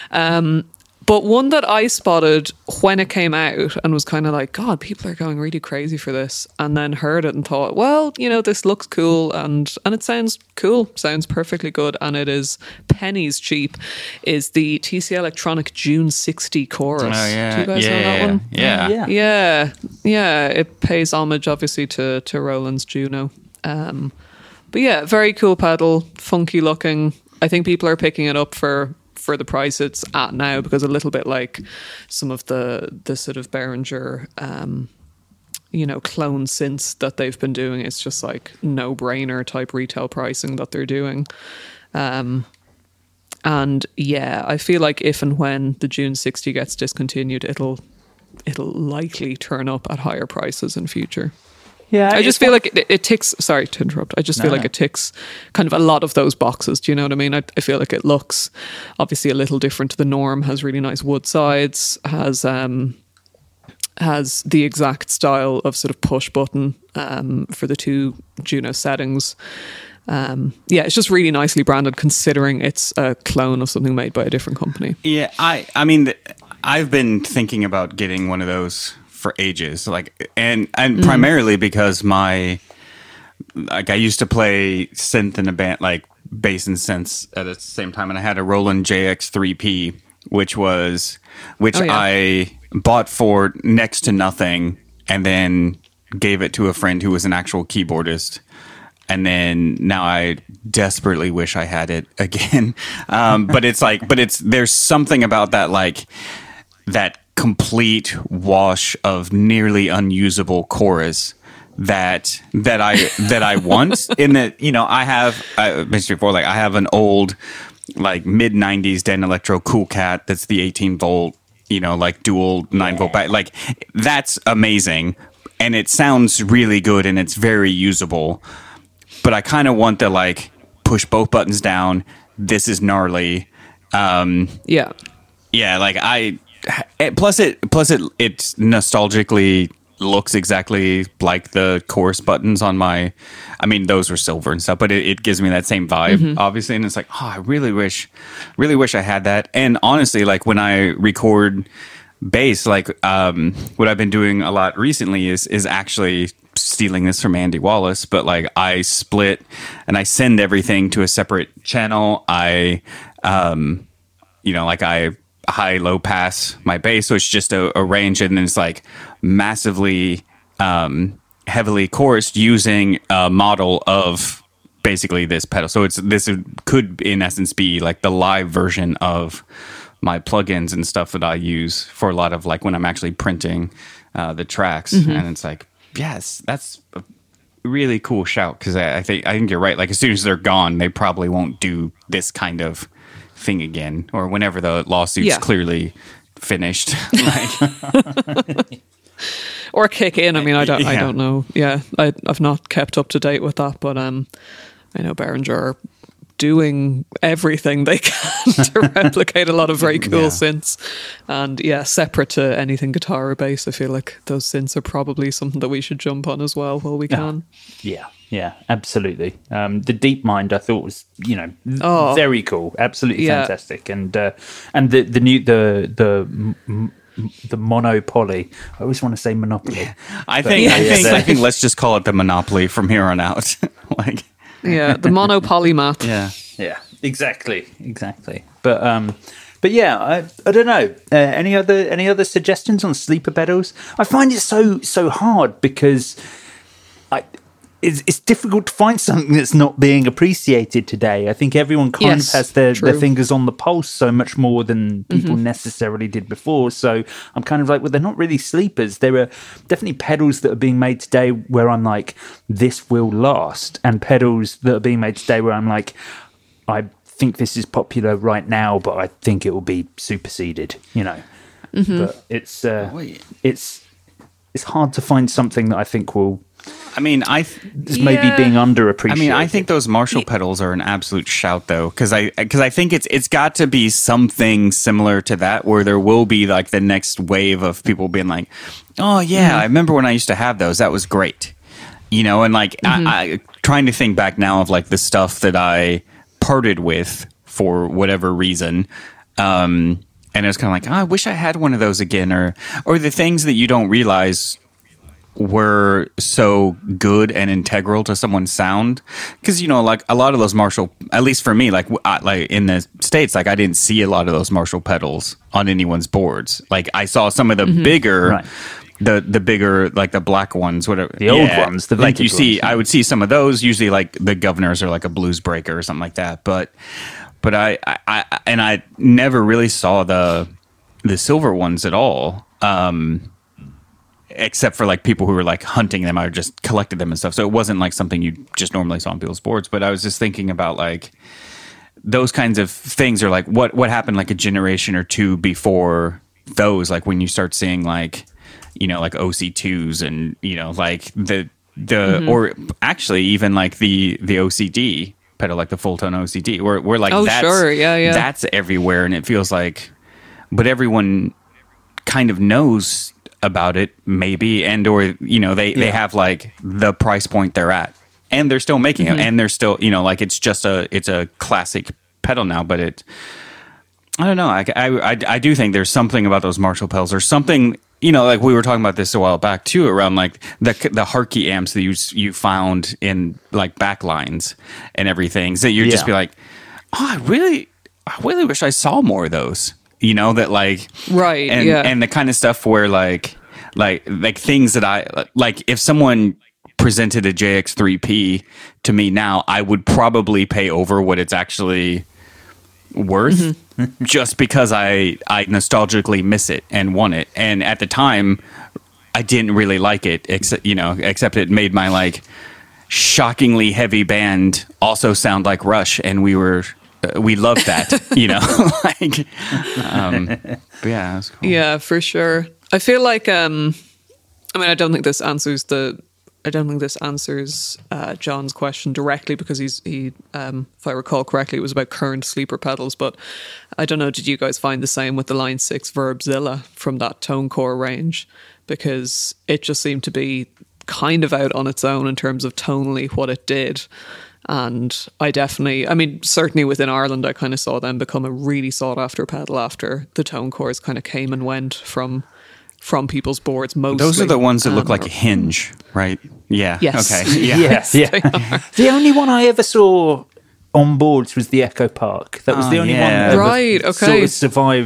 But one that I spotted when it came out and was kind of like, God, people are going really crazy for this. And then heard it and thought, well, this looks cool and it sounds cool, sounds perfectly good. And it is pennies cheap, is the TC Electronic June 60 Chorus. Oh, yeah. Do you guys know that one? Yeah. It pays homage, obviously, to Roland's Juno. But yeah, very cool pedal, funky looking. I think people are picking it up for the price it's at now, because a little bit like some of the sort of Behringer clone synths that they've been doing, it's just like no-brainer type retail pricing that they're doing. And yeah, I feel like if and when the June 60 gets discontinued, it'll likely turn up at higher prices in future. Yeah, I just feel like it ticks. Sorry to interrupt. I just feel like it ticks kind of a lot of those boxes. Do you know what I mean? I feel like it looks obviously a little different to the norm. Has really nice wood sides. Has the exact style of sort of push button for the two Juno settings. It's just really nicely branded, considering it's a clone of something made by a different company. Yeah, I mean, I've been thinking about getting one of those for ages, and primarily because I used to play synth in a band, like bass and synths at the same time, and I had a Roland JX3P, which I bought for next to nothing, and then gave it to a friend who was an actual keyboardist, and then now I desperately wish I had it again. But there's something about that, that complete wash of nearly unusable chorus that I want. In that, I mentioned before, I have an old mid 90s Dan Electro Cool Cat that's the 18 volt, dual 9 volt back. That's amazing and it sounds really good and it's very usable. But I kind of want the push both buttons down. This is gnarly. Plus it nostalgically looks exactly like the chorus buttons on my. I mean, those were silver and stuff, but it gives me that same vibe, obviously. And it's I really wish I had that. And honestly, when I record bass, what I've been doing a lot recently is actually stealing this from Andy Wallace, but I split and I send everything to a separate channel. I high, low pass my bass. So it's just a range, and then it's like massively heavily chorused using a model of basically this pedal. So this could in essence be like the live version of my plugins and stuff that I use for a lot of like when I'm actually printing the tracks. And it's like, yes, that's a really cool shout, because I think you're right. Like as soon as they're gone, they probably won't do this kind of thing again, or whenever the lawsuit's clearly finished. Or kick in. I mean, I don't know. Yeah, I've not kept up to date with that, but I know Behringer are doing everything they can to replicate a lot of very cool synths. And separate to anything guitar or bass, I feel like those synths are probably something that we should jump on as well while we can. Yeah, absolutely. The DeepMind I thought was, very cool, absolutely fantastic, and the Mono Poly. I always want to say Monopoly. I think let's just call it the Monopoly from here on out. The Mono Polymath. Yeah, exactly. But yeah, I don't know. Any other suggestions on sleeper pedals? I find it so hard because it's difficult to find something that's not being appreciated today. I think everyone kind of has their fingers on the pulse so much more than people necessarily did before. So I'm kind of like, well, they're not really sleepers. There are definitely pedals that are being made today where I'm like, this will last, and pedals that are being made today where I'm like, I think this is popular right now, but I think it will be superseded, But it's hard to find something that I think will. I mean, maybe being underappreciated. I mean, I think those Marshall pedals are an absolute shout, though, because I think it's got to be something similar to that, where there will be like the next wave of people being like, "Oh yeah, I remember when I used to have those. That was great," And like I trying to think back now of like the stuff that I parted with for whatever reason. And it was kind of like, I wish I had one of those again, or the things that you don't realize were so good and integral to someone's sound, because like a lot of those Marshall, at least for me, like in the States, like I didn't see a lot of those Marshall pedals on anyone's boards. Like I saw some of the bigger, the bigger, like the black ones, whatever, the old ones, the like you ones. See, I would see some of those usually, like the Governors or like a Blues Breaker or something like that. But I never really saw the silver ones at all. Except for like people who were like hunting them, I just collected them and stuff. So it wasn't like something you just normally saw on people's boards. But I was just thinking about like those kinds of things, are like what happened like a generation or two before those. Like when you start seeing like like OC2s and like the or actually even like the OCD pedal, like the full tone OCD, where like that's everywhere, and it feels like, but everyone kind of knows about it maybe, and or they have like the price point they're at, and they're still making it, and they're still like it's a classic pedal now. But I don't know, I do think there's something about those Marshall pedals, or something, like we were talking about this a while back too, around like the Harkey amps that you found in like backlines and everything, so you'd just be like, oh, I really wish I saw more of those. That like and the kind of stuff where like things that I like, if someone presented a JX3P to me now, I would probably pay over what it's actually worth, just because I nostalgically miss it and want it. And at the time, I didn't really like it, except it made my like shockingly heavy band also sound like Rush, and we loved that, but yeah, it was cool. Yeah, for sure. I feel like, I mean, I don't think this answers John's question directly, because he, if I recall correctly, it was about current sleeper pedals. But I don't know, did you guys find the same with the Line 6 Verbzilla from that ToneCore range? Because it just seemed to be kind of out on its own in terms of tonally what it did. And certainly within Ireland, I kind of saw them become a really sought after pedal after the ToneCores kind of came and went from people's boards mostly. Those are the ones that look like a hinge, right? Yeah. Yes. Okay. Yeah. Yes. Yeah. The only one I ever saw on boards was the Echo Park. That was the only one that ever sort of survived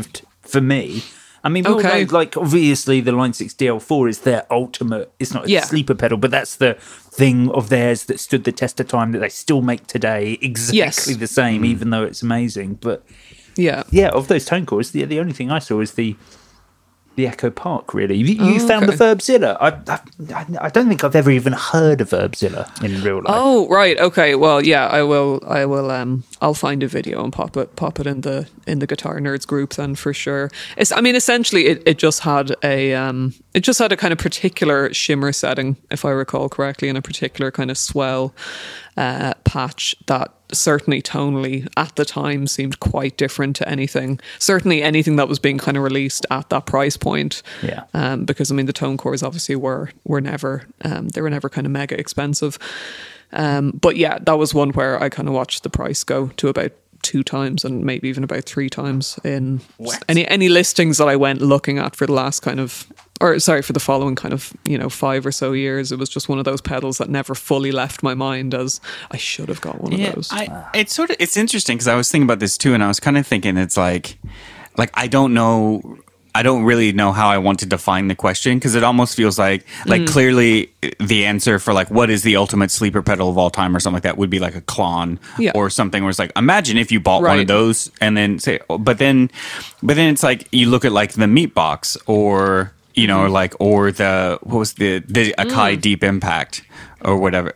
for me. I mean, we all Okay. know, like, obviously the Line 6 DL4 is their ultimate. It's not a sleeper pedal, but that's the thing of theirs that stood the test of time that they still make today exactly the same, even though it's amazing. But Yeah. of those tone cores, the only thing I saw is the Echo Park, really. You found the Verbzilla. I don't think I've ever even heard of Verbzilla in real life. Oh, right. Okay. Well, yeah, I will. I'll find a video and pop it in the Guitar Nerds group then for sure. Essentially, it just had a kind of particular shimmer setting, if I recall correctly, and a particular kind of swell patch that certainly tonally at the time seemed quite different to anything that was being kind of released at that price point. Yeah. Because the tone cores obviously were never kind of mega expensive. But yeah, that was one where I kind of watched the price go to about 2 times and maybe even about 3 times in any listings that I went looking at for the last kind of, or sorry, for the following kind of, 5 or so years. It was just one of those pedals that never fully left my mind as I should have got one of those. It's interesting because I was thinking about this too, and I was kind of thinking it's like I don't really know how I want to define the question because it almost feels like clearly the answer for like what is the ultimate sleeper pedal of all time or something like that would be like a Klon or something where it's like imagine if you bought one of those and then say but then it's like you look at like the Meatbox or or the what was the Akai Deep Impact or whatever,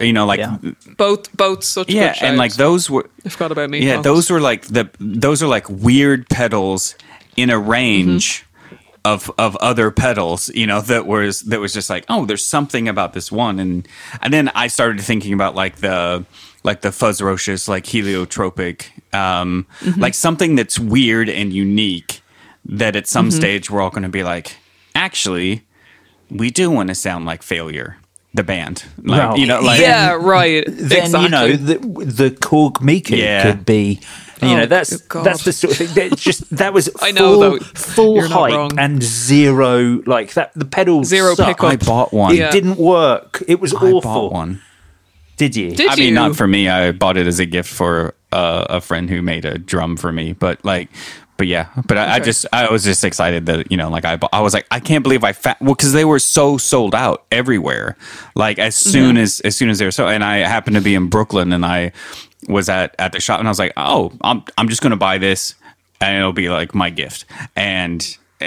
both such good and like those were I forgot about Meatbox. Yeah, those are like weird pedals in a range of other pedals, that was just like, oh, there's something about this one, and then I started thinking about like the Fuzzrocious, like heliotropic, like something that's weird and unique that at some stage we're all going to be like, actually, we do want to sound like Failure, the band, like, yeah, right. Then exactly. the Korg Miki could be. That's the sort of thing. That was full height wrong. and zero like that. The pedals zero sucked. pickup. I bought one. It didn't work. It was awful. I bought one. Did you? Did I mean, you? not for me. I bought it as a gift for a friend who made a drum for me. But yeah. But I was just excited that I was like, I can't believe because they were so sold out everywhere. Like as soon as they were and I happened to be in Brooklyn and I was at the shop and I was like, oh, I'm just gonna buy this and it'll be like my gift and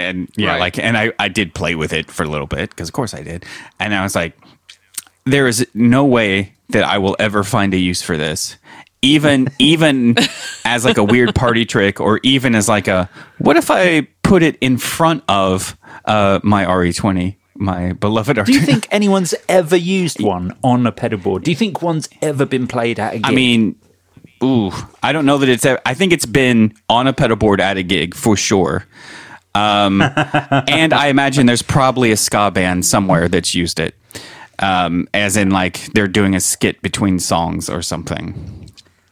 I did play with it for a little bit because of course I did, and I was like, there is no way that I will ever find a use for this, even as like a weird party trick, or even as like what if I put it in front of my RE20, my beloved RE20. Do you think anyone's ever used one on a pedal board? Do you think one's ever been played at a gig? I mean, I don't know that I think it's been on a pedal board at a gig for sure. And I imagine there's probably a ska band somewhere that's used it. As in like they're doing a skit between songs or something.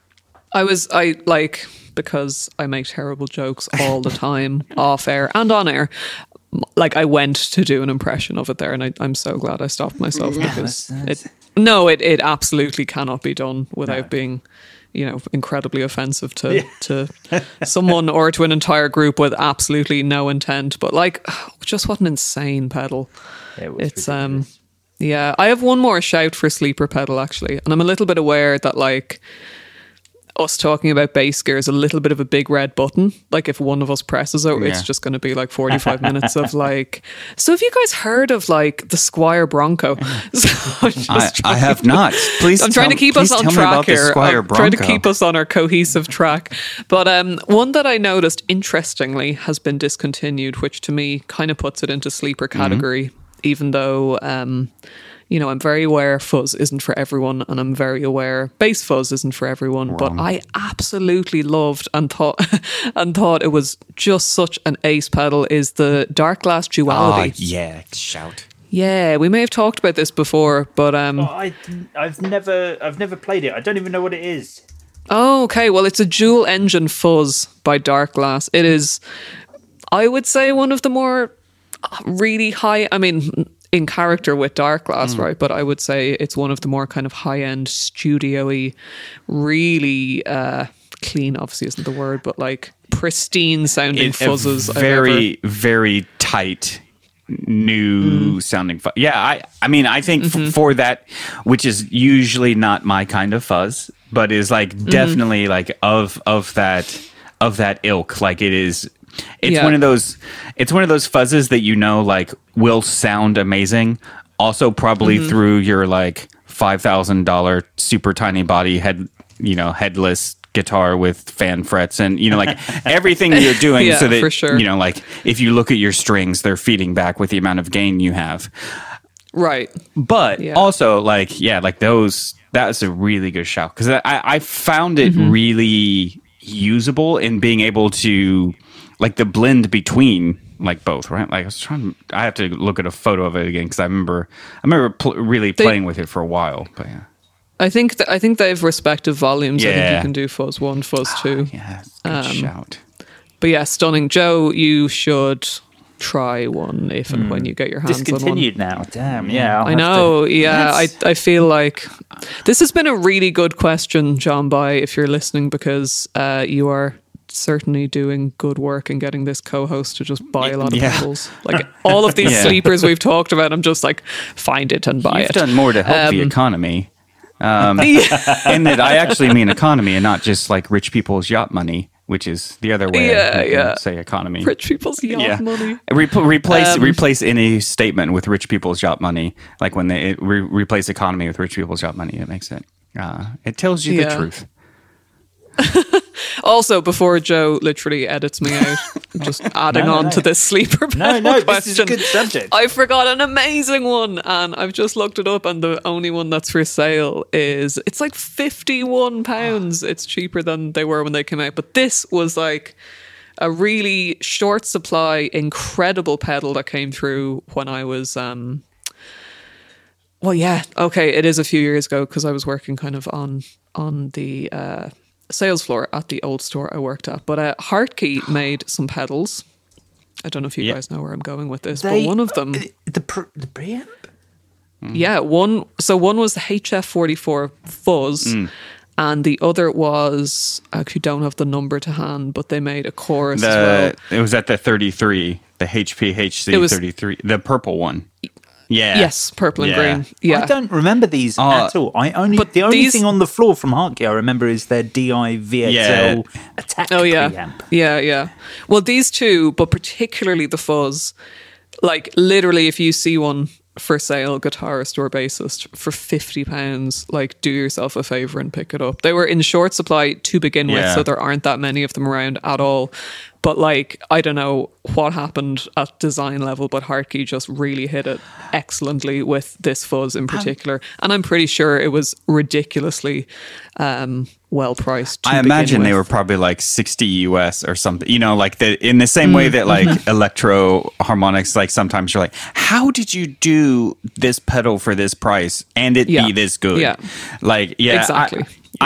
Because I make terrible jokes all the time, off air and on air. Like I went to do an impression of it there, and I'm so glad I stopped myself because it absolutely cannot be done without being, incredibly offensive to someone or to an entire group with absolutely no intent. But like, just what an insane pedal! It's ridiculous. Yeah. I have one more shout for sleeper pedal actually, and I'm a little bit aware that like, us talking about bass gear is a little bit of a big red button. Like if one of us presses it, it's just going to be like 45 minutes of like, so have you guys heard of like the Squier Bronco? So I have not. Please, I'm trying to keep us on track here. I'm trying to keep us on our cohesive track. But one that I noticed interestingly has been discontinued, which to me kind of puts it into sleeper category, even though I'm very aware fuzz isn't for everyone, and I'm very aware bass fuzz isn't for everyone. Wrong. But I absolutely loved and thought it was just such an ace pedal is the Darkglass Duality. Yeah, shout. Yeah, we may have talked about this before, but I've never played it. I don't even know what it is. Oh, okay. Well, it's a dual engine fuzz by Darkglass. It is, I would say, one of the more really high. I mean, in character with Darkglass, right? But I would say it's one of the more kind of high-end, studio-y, really clean, obviously isn't the word, but like pristine sounding fuzzes. Very, very tight, new sounding fuzz. Yeah, I mean, I think for that, which is usually not my kind of fuzz, but is like definitely like of that ilk. Like it's one of those fuzzes that like will sound amazing. Also, probably through your like $5,000 super tiny body headless guitar with fan frets and like everything you're doing so that for sure. Like if you look at your strings, they're feeding back with the amount of gain you have. Right. But also like those, that's a really good shout because I found it really usable in being able to like the blend between like both, right? Like I have to look at a photo of it again because I remember really playing with it for a while. But yeah, I think they have respective volumes. I think you can do fuzz 1, fuzz 2. Yeah, good shout. But yeah, stunning. Joe, you should try one if and when you get your hands on one. Discontinued now. Damn. Yeah, I know. I feel like this has been a really good question, John By, if you're listening, because you are certainly doing good work in getting this co-host to just buy a lot of pedals. Like all of these sleepers we've talked about, I'm just like, find it and buy it. You've done more to help the economy. In that I actually mean economy and not just like rich people's yacht money, which is the other way I say economy. Rich people's yacht money. Replace any statement with rich people's yacht money. Like when they replace economy with rich people's yacht money, it makes it. It tells you the truth. Also, before Joe literally edits me out, just adding on to this sleeper pedal question. This is a good subject. I forgot an amazing one, and I've just looked it up, and the only one that's for sale it's like £51. It's cheaper than they were when they came out, but this was like a really short supply, incredible pedal that came through when I was it is a few years ago because I was working kind of on the sales floor at the old store I worked at. But Hartke made some pedals. I don't know if you guys know where I'm going with this, but one of them, the preamp. Yeah, one was the HF44 Fuzz, and the other was, I actually don't have the number to hand, but they made a chorus as well. It was at the 33, the HPHC 33, the purple one. Yeah. Yes, purple and green. Yeah. I don't remember these at all. The only thing on the floor from Hartke I remember is their DI VXL attack preamp. Yeah. Well, these two, but particularly the Fuzz, like literally if you see one for sale, guitarist or bassist, for £50, like do yourself a favour and pick it up. They were in short supply to begin with, so there aren't that many of them around at all. But like, I don't know what happened at design level, but Hartke just really hit it excellently with this Fuzz in particular. And I'm pretty sure it was ridiculously well priced. I imagine they were probably like 60 US or something, like in the same way that like electro harmonics, like sometimes you're like, how did you do this pedal for this price and it be this good? Yeah. Like, exactly.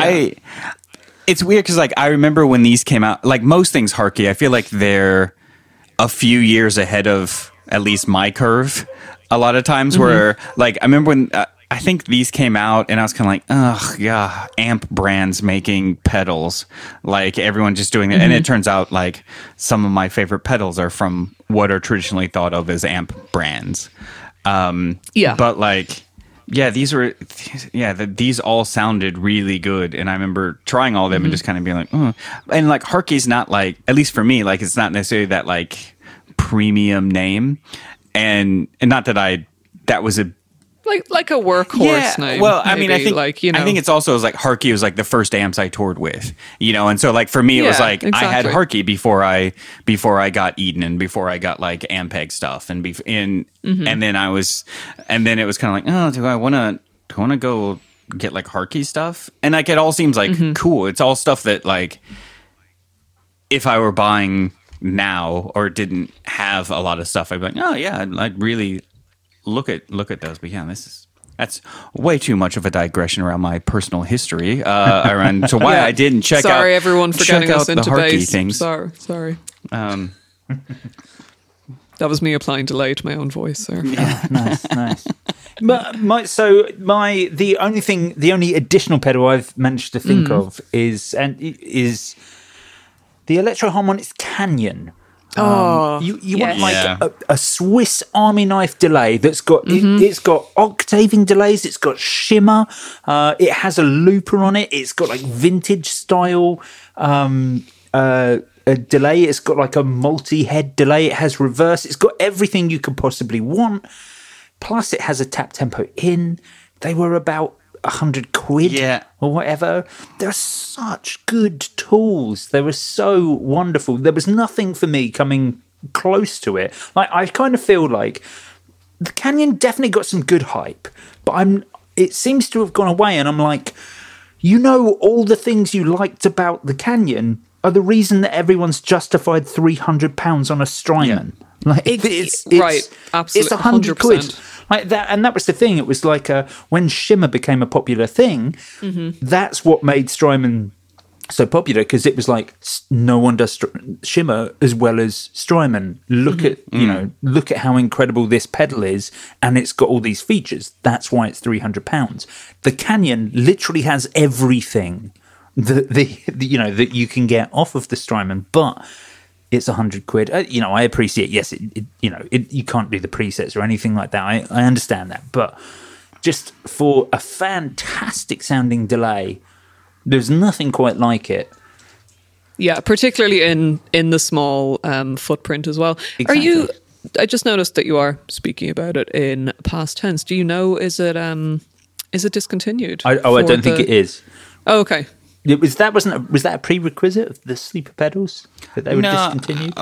It's weird because, like, I remember when these came out, like most things Hartke, I feel like they're a few years ahead of at least my curve a lot of times where, like, I remember when I think these came out and I was kind of like, ugh, yeah, amp brands making pedals. Like, everyone just doing it. And it turns out, like, some of my favorite pedals are from what are traditionally thought of as amp brands. But, like... Yeah, these all sounded really good, and I remember trying all of them and just kind of being like, oh. And like Hartke's not like, at least for me, like it's not necessarily that like premium name, and not that that was a like a workhorse name. Well, I mean, I think like, I think it's also like Hartke was like the first amps I toured with, and so like for me it was like I had Hartke before I got Eden and before I got like Ampeg stuff and then it was kind of like, oh, do I want to go get like Hartke stuff? And like it all seems like cool. It's all stuff that like if I were buying now or didn't have a lot of stuff, I'd be like, oh yeah, I'd really look at those. But yeah, that's way too much of a digression around my personal history around to why I didn't check out. Sorry, everyone, for getting us into Hartke things. Sorry. That was me applying delay to my own voice, sir. Yeah, nice. But the only additional pedal I've managed to think of is the Electro Harmonix Canyon. You want Yeah. like a Swiss Army knife delay that's got it's got octaving delays, it's got shimmer, it has a looper on it, it's got like vintage style a delay, it's got like a multi-head delay, it has reverse, it's got everything you could possibly want. Plus it has a tap tempo in. They were about £100 or whatever. They're such good tools. They were so wonderful. There was nothing for me coming close to it. Like, I kind of feel like the Canyon definitely got some good hype, but it seems to have gone away, and I'm like, all the things you liked about the Canyon are the reason that everyone's justified £300 on a Strymon. Like, it's right, absolutely, it's £100. 100%. Like that, and that was the thing. It was like when shimmer became a popular thing, that's what made Strymon so popular, because it was like no one does shimmer as well as Strymon. Look at how incredible this pedal is, and it's got all these features. That's why it's £300. The Canyon literally has everything that you can get off of the Strymon, but it's £100. I appreciate. Yes, you can't do the presets or anything like that. I understand that, but just for a fantastic sounding delay, there's nothing quite like it. Yeah, particularly in the small footprint as well. Exactly. Are you? I just noticed that you are speaking about it in past tense. Do you know? Is it discontinued? I don't think it is. Oh, okay. Was that a prerequisite of the sleeper pedals that they were discontinued?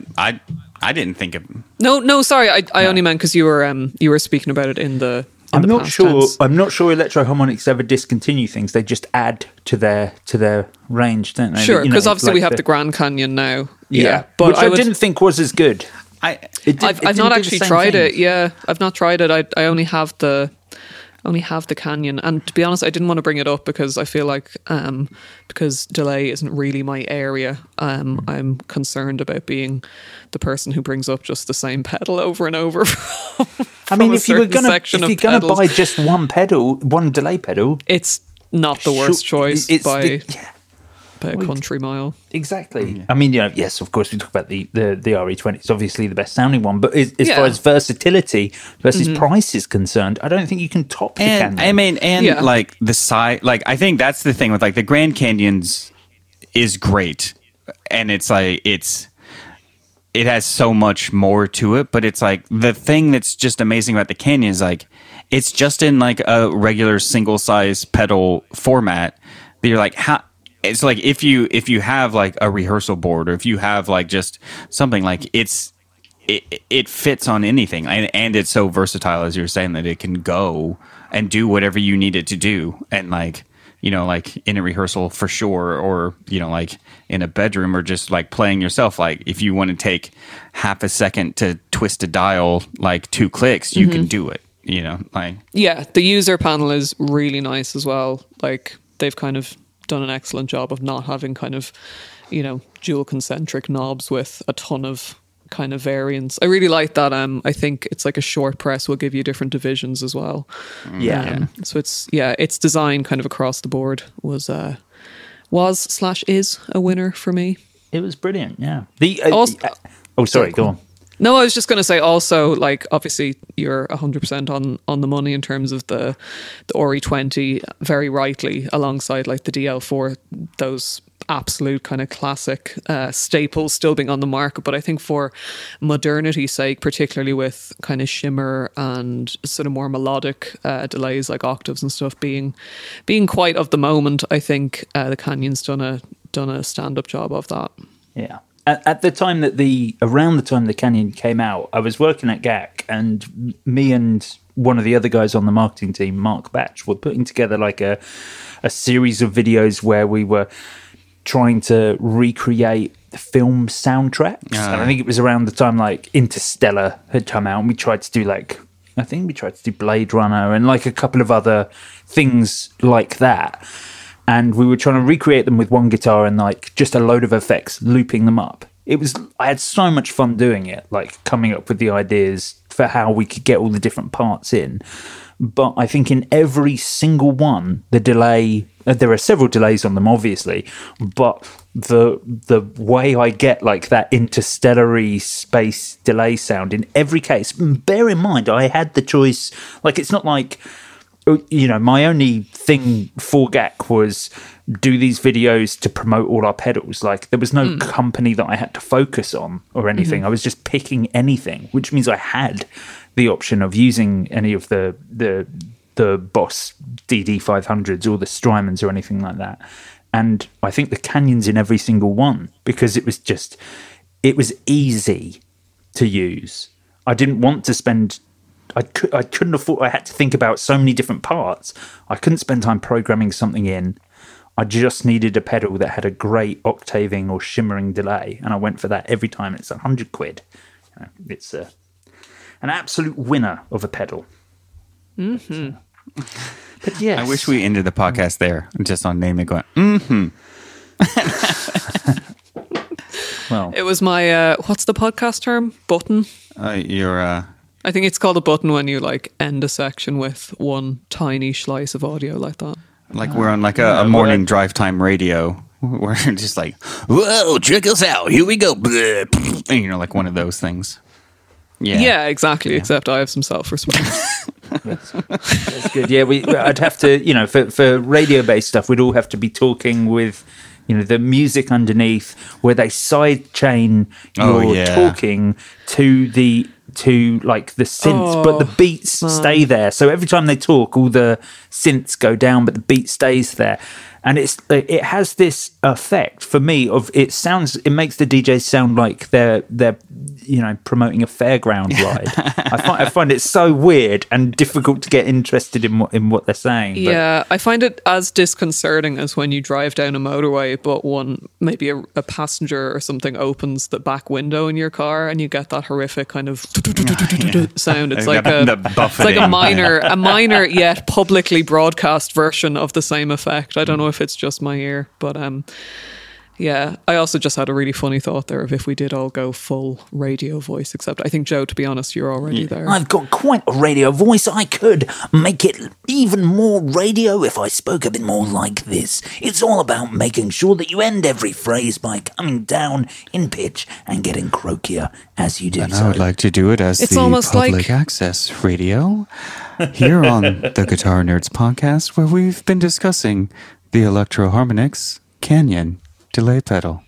I didn't think of. No. Sorry, I only meant because you were speaking about it in the. I'm not past sure. tense. I'm not sure Electro Harmonix ever discontinue things. They just add to their range, don't they? Sure, because obviously we have the Grand Canyon now. Yeah, but which I didn't think was as good. I've not actually tried it. Yeah, I've not tried it. I only have the Canyon, and to be honest, I didn't want to bring it up because I feel like because delay isn't really my area. I'm concerned about being the person who brings up just the same pedal over and over. I mean, if you're gonna buy just one delay pedal, it's not the worst choice by a country mile. Exactly. I mean, yes, of course, we talk about the RE20. It's obviously the best sounding one, but as far as versatility versus price is concerned, I don't think you can top the Canyon. I mean, like the size, like I think that's the thing with like the Grand Canyons is great, and it's like it has so much more to it, but it's like the thing that's just amazing about the Canyon is like it's just in like a regular single size pedal format. That you're like, how? It's like if you have like a rehearsal board, or if you have like just something like it fits on anything, and it's so versatile, as you're saying, that it can go and do whatever you need it to do, and like like in a rehearsal for sure, or like in a bedroom, or just like playing yourself. Like if you want to take half a second to twist a dial, like 2 clicks, you can do it. The user panel is really nice as well. Like they've kind of done an excellent job of not having kind of dual concentric knobs with a ton of kind of variants. I really like that. I think it's like a short press will give you different divisions as well. So its design kind of across the board was /is a winner for me. It was brilliant. Yeah. Go on. No, I was just going to say also, like, obviously you're 100% on the money in terms of the RE20, very rightly, alongside like the DL4, those absolute kind of classic staples still being on the market. But I think for modernity's sake, particularly with kind of shimmer and sort of more melodic delays like octaves and stuff being quite of the moment, I think the Canyon's done a stand-up job of that. Yeah. At the time around the time the Canyon came out, I was working at GAC, and me and one of the other guys on the marketing team, Mark Batch, were putting together like a series of videos where we were trying to recreate the film soundtracks. And I think it was around the time like Interstellar had come out, and we tried to do Blade Runner and like a couple of other things like that. And we were trying to recreate them with one guitar and like just a load of effects, looping them up. I had so much fun doing it, like coming up with the ideas for how we could get all the different parts in. but I think in every single one, the delay, there are several delays on them, obviously, but the way I get like that interstellar-y space delay sound in every case, bear in mind, I had the choice, like, it's not like, you know, my only thing for GAC was do these videos to promote all our pedals. Like, there was no company that I had to focus on or anything. I was just picking anything, which means I had the option of using any of the Boss DD500s or the Strymons or anything like that. And I think the Canyon's in every single one because it was easy to use. I didn't want to spend... I couldn't afford... I had to think about so many different parts. I couldn't spend time programming something in. I just needed a pedal that had a great octaving or shimmering delay, and I went for that every time. It's £100. You know, it's an absolute winner of a pedal. Mm-hmm. But yes. I wish we ended the podcast there, just on naming going, Well, It was my, what's the podcast term? Button? I think it's called a button when you like end a section with one tiny slice of audio like that. like we're on like a morning drive time radio. We're just like, whoa, check us out. Here we go. And, you know, like one of those things. Yeah, exactly. Yeah. Except I have some self-respect. That's good. Yeah, I'd have to, you know, for radio-based stuff, we'd all have to be talking with, you know, the music underneath where they side chain your talking to like the synths, but the beats stay there. So every time they talk, all the synths go down, but the beat stays there. And it has this effect for me of it makes the DJs sound like they're you know, promoting a fairground ride. I find it so weird and difficult to get interested in what they're saying. But. Yeah, I find it as disconcerting as when you drive down a motorway, but maybe a passenger or something opens the back window in your car, and you get that horrific kind of sound. It's like a minor yet publicly broadcast version of the same effect. I don't know if it's just my ear, but yeah, I also just had a really funny thought there of if we did all go full radio voice, except I think, Joe, to be honest, you're already there. I've got quite a radio voice. I could make it even more radio if I spoke a bit more like this. It's all about making sure that you end every phrase by coming down in pitch and getting croakier as you do. And I would like to do it as the public access radio here on the Guitar Nerds podcast, where we've been discussing the Electro Harmonix Canyon delay pedal.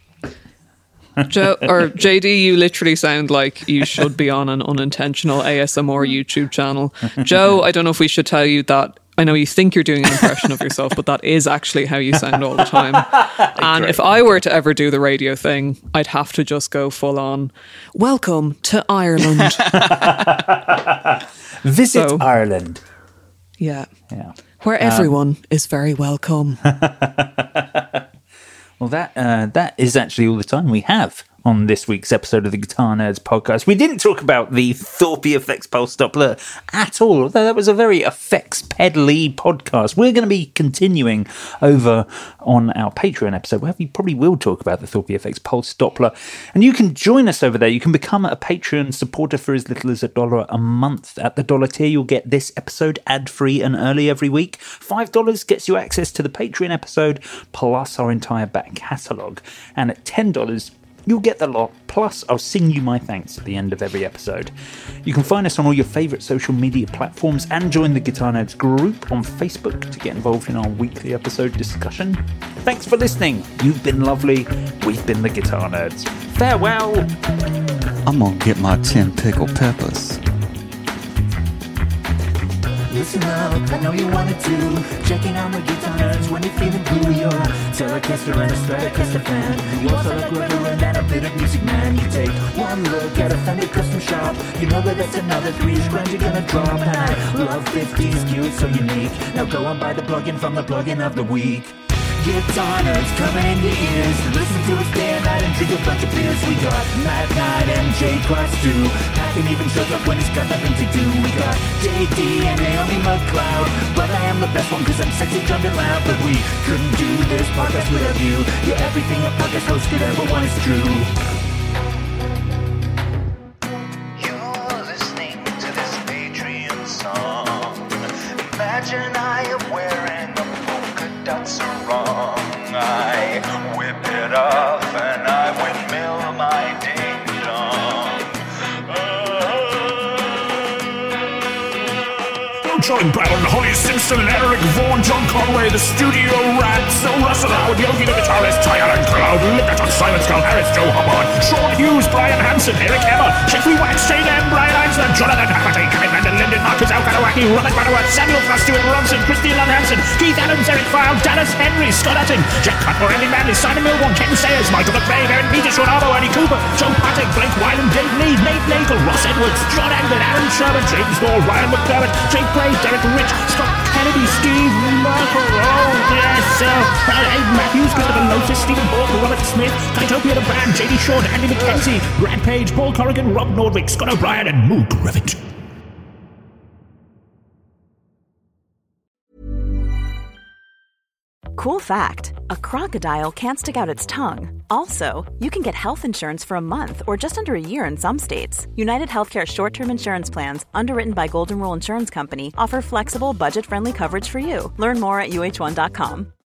Joe or JD, you literally sound like you should be on an unintentional ASMR YouTube channel. Joe, I don't know if we should tell you that. I know you think you're doing an impression of yourself, but that is actually how you sound all the time. And if I were to ever do the radio thing, I'd have to just go full on, welcome to Ireland. Visit Ireland. Yeah. Where everyone is very welcome. Well, that is actually all the time we have on this week's episode of the Guitar Nerds podcast. We didn't talk about the Thorpe Effects Pulse Doppler at all, although that was a very effects pedal-y podcast. We're going to be continuing over on our Patreon episode where we probably will talk about the Thorpe Effects Pulse Doppler. And you can join us over there. You can become a Patreon supporter for as little as $1 a month. At the $1 tier, you'll get this episode ad-free and early every week. $5 gets you access to the Patreon episode plus our entire back catalogue. And at $10, you'll get the lot, plus I'll sing you my thanks at the end of every episode. You can find us on all your favourite social media platforms and join the Guitar Nerds group on Facebook to get involved in our weekly episode discussion. Thanks for listening. You've been lovely. We've been the Guitar Nerds. Farewell. I'm gonna get my 10 pickled peppers. Listen up, I know you wanted to. Checking out the Guitar Nerds when you're feeling blue. You're a Telecaster and a Stratocaster fan. You also like Reverend and a bit of music, man. You take one look at a Fender custom shop. You know that that's another $3 you're gonna drop. And I love 50s, cute, so unique. Now go and buy the plugin from the plugin of the week. Guitar Nerds coming in your ears. Listen to us day and night and drink a bunch of beers. We got Matt Knight and Jay Cross too. Hacking even shows up when he's got nothing to do. We got JD and Naomi McLeod. But I am the best one cause I'm sexy, drunk and loud. But we couldn't do this podcast without you. You're everything a podcast host could ever want is true. You're listening to this Patreon song. Sean Brown, Holly Simpson, Eric Vaughan, John Conway, the studio rats, Russell Howard, Yogi the guitarist, Tyler Cloud, Lippert, Simon Skull, Harris, Joe Hubbard, Sean Hughes, Brian Hansen, Eric Emmer, Jeffrey Wax, Shane M, Brian Einsler, Jonathan Hafferty, Kevin Van der Linden, Marcus Alkanawaki, Robert Butterworth, Samuel Frost, Stuart Robson, Christine Lund Hansen, Keith Adams, Eric File, Dallas Henry, Scott Utting, Jack Cutmore, Andy Manley, Simon Milborn, Ken Sayers, Michael McRae, Aaron Peter, Sean Arbo, Andy Cooper, Joe Patrick, Blake Wyland, Dave Lee, Nate Nagel, Ross Edwards, John Anglin, Aaron Sherman, James Moore, Ryan McDermott, Jake Clay, Derek Rich, Scott Kennedy, Steve Merkel, oh yes, Aiden Matthews, Christopher Lotus, Stephen Bork, Robert Smith, Kytopia the Brand, JD Short, Andy McKenzie, Brad Page, Paul Corrigan, Rob Nordwick, Scott O'Brien, and Moog Revit. Cool fact, a crocodile can't stick out its tongue. Also, you can get health insurance for a month or just under a year in some states. United Healthcare short-term insurance plans, underwritten by Golden Rule Insurance Company, offer flexible, budget-friendly coverage for you. Learn more at uh1.com.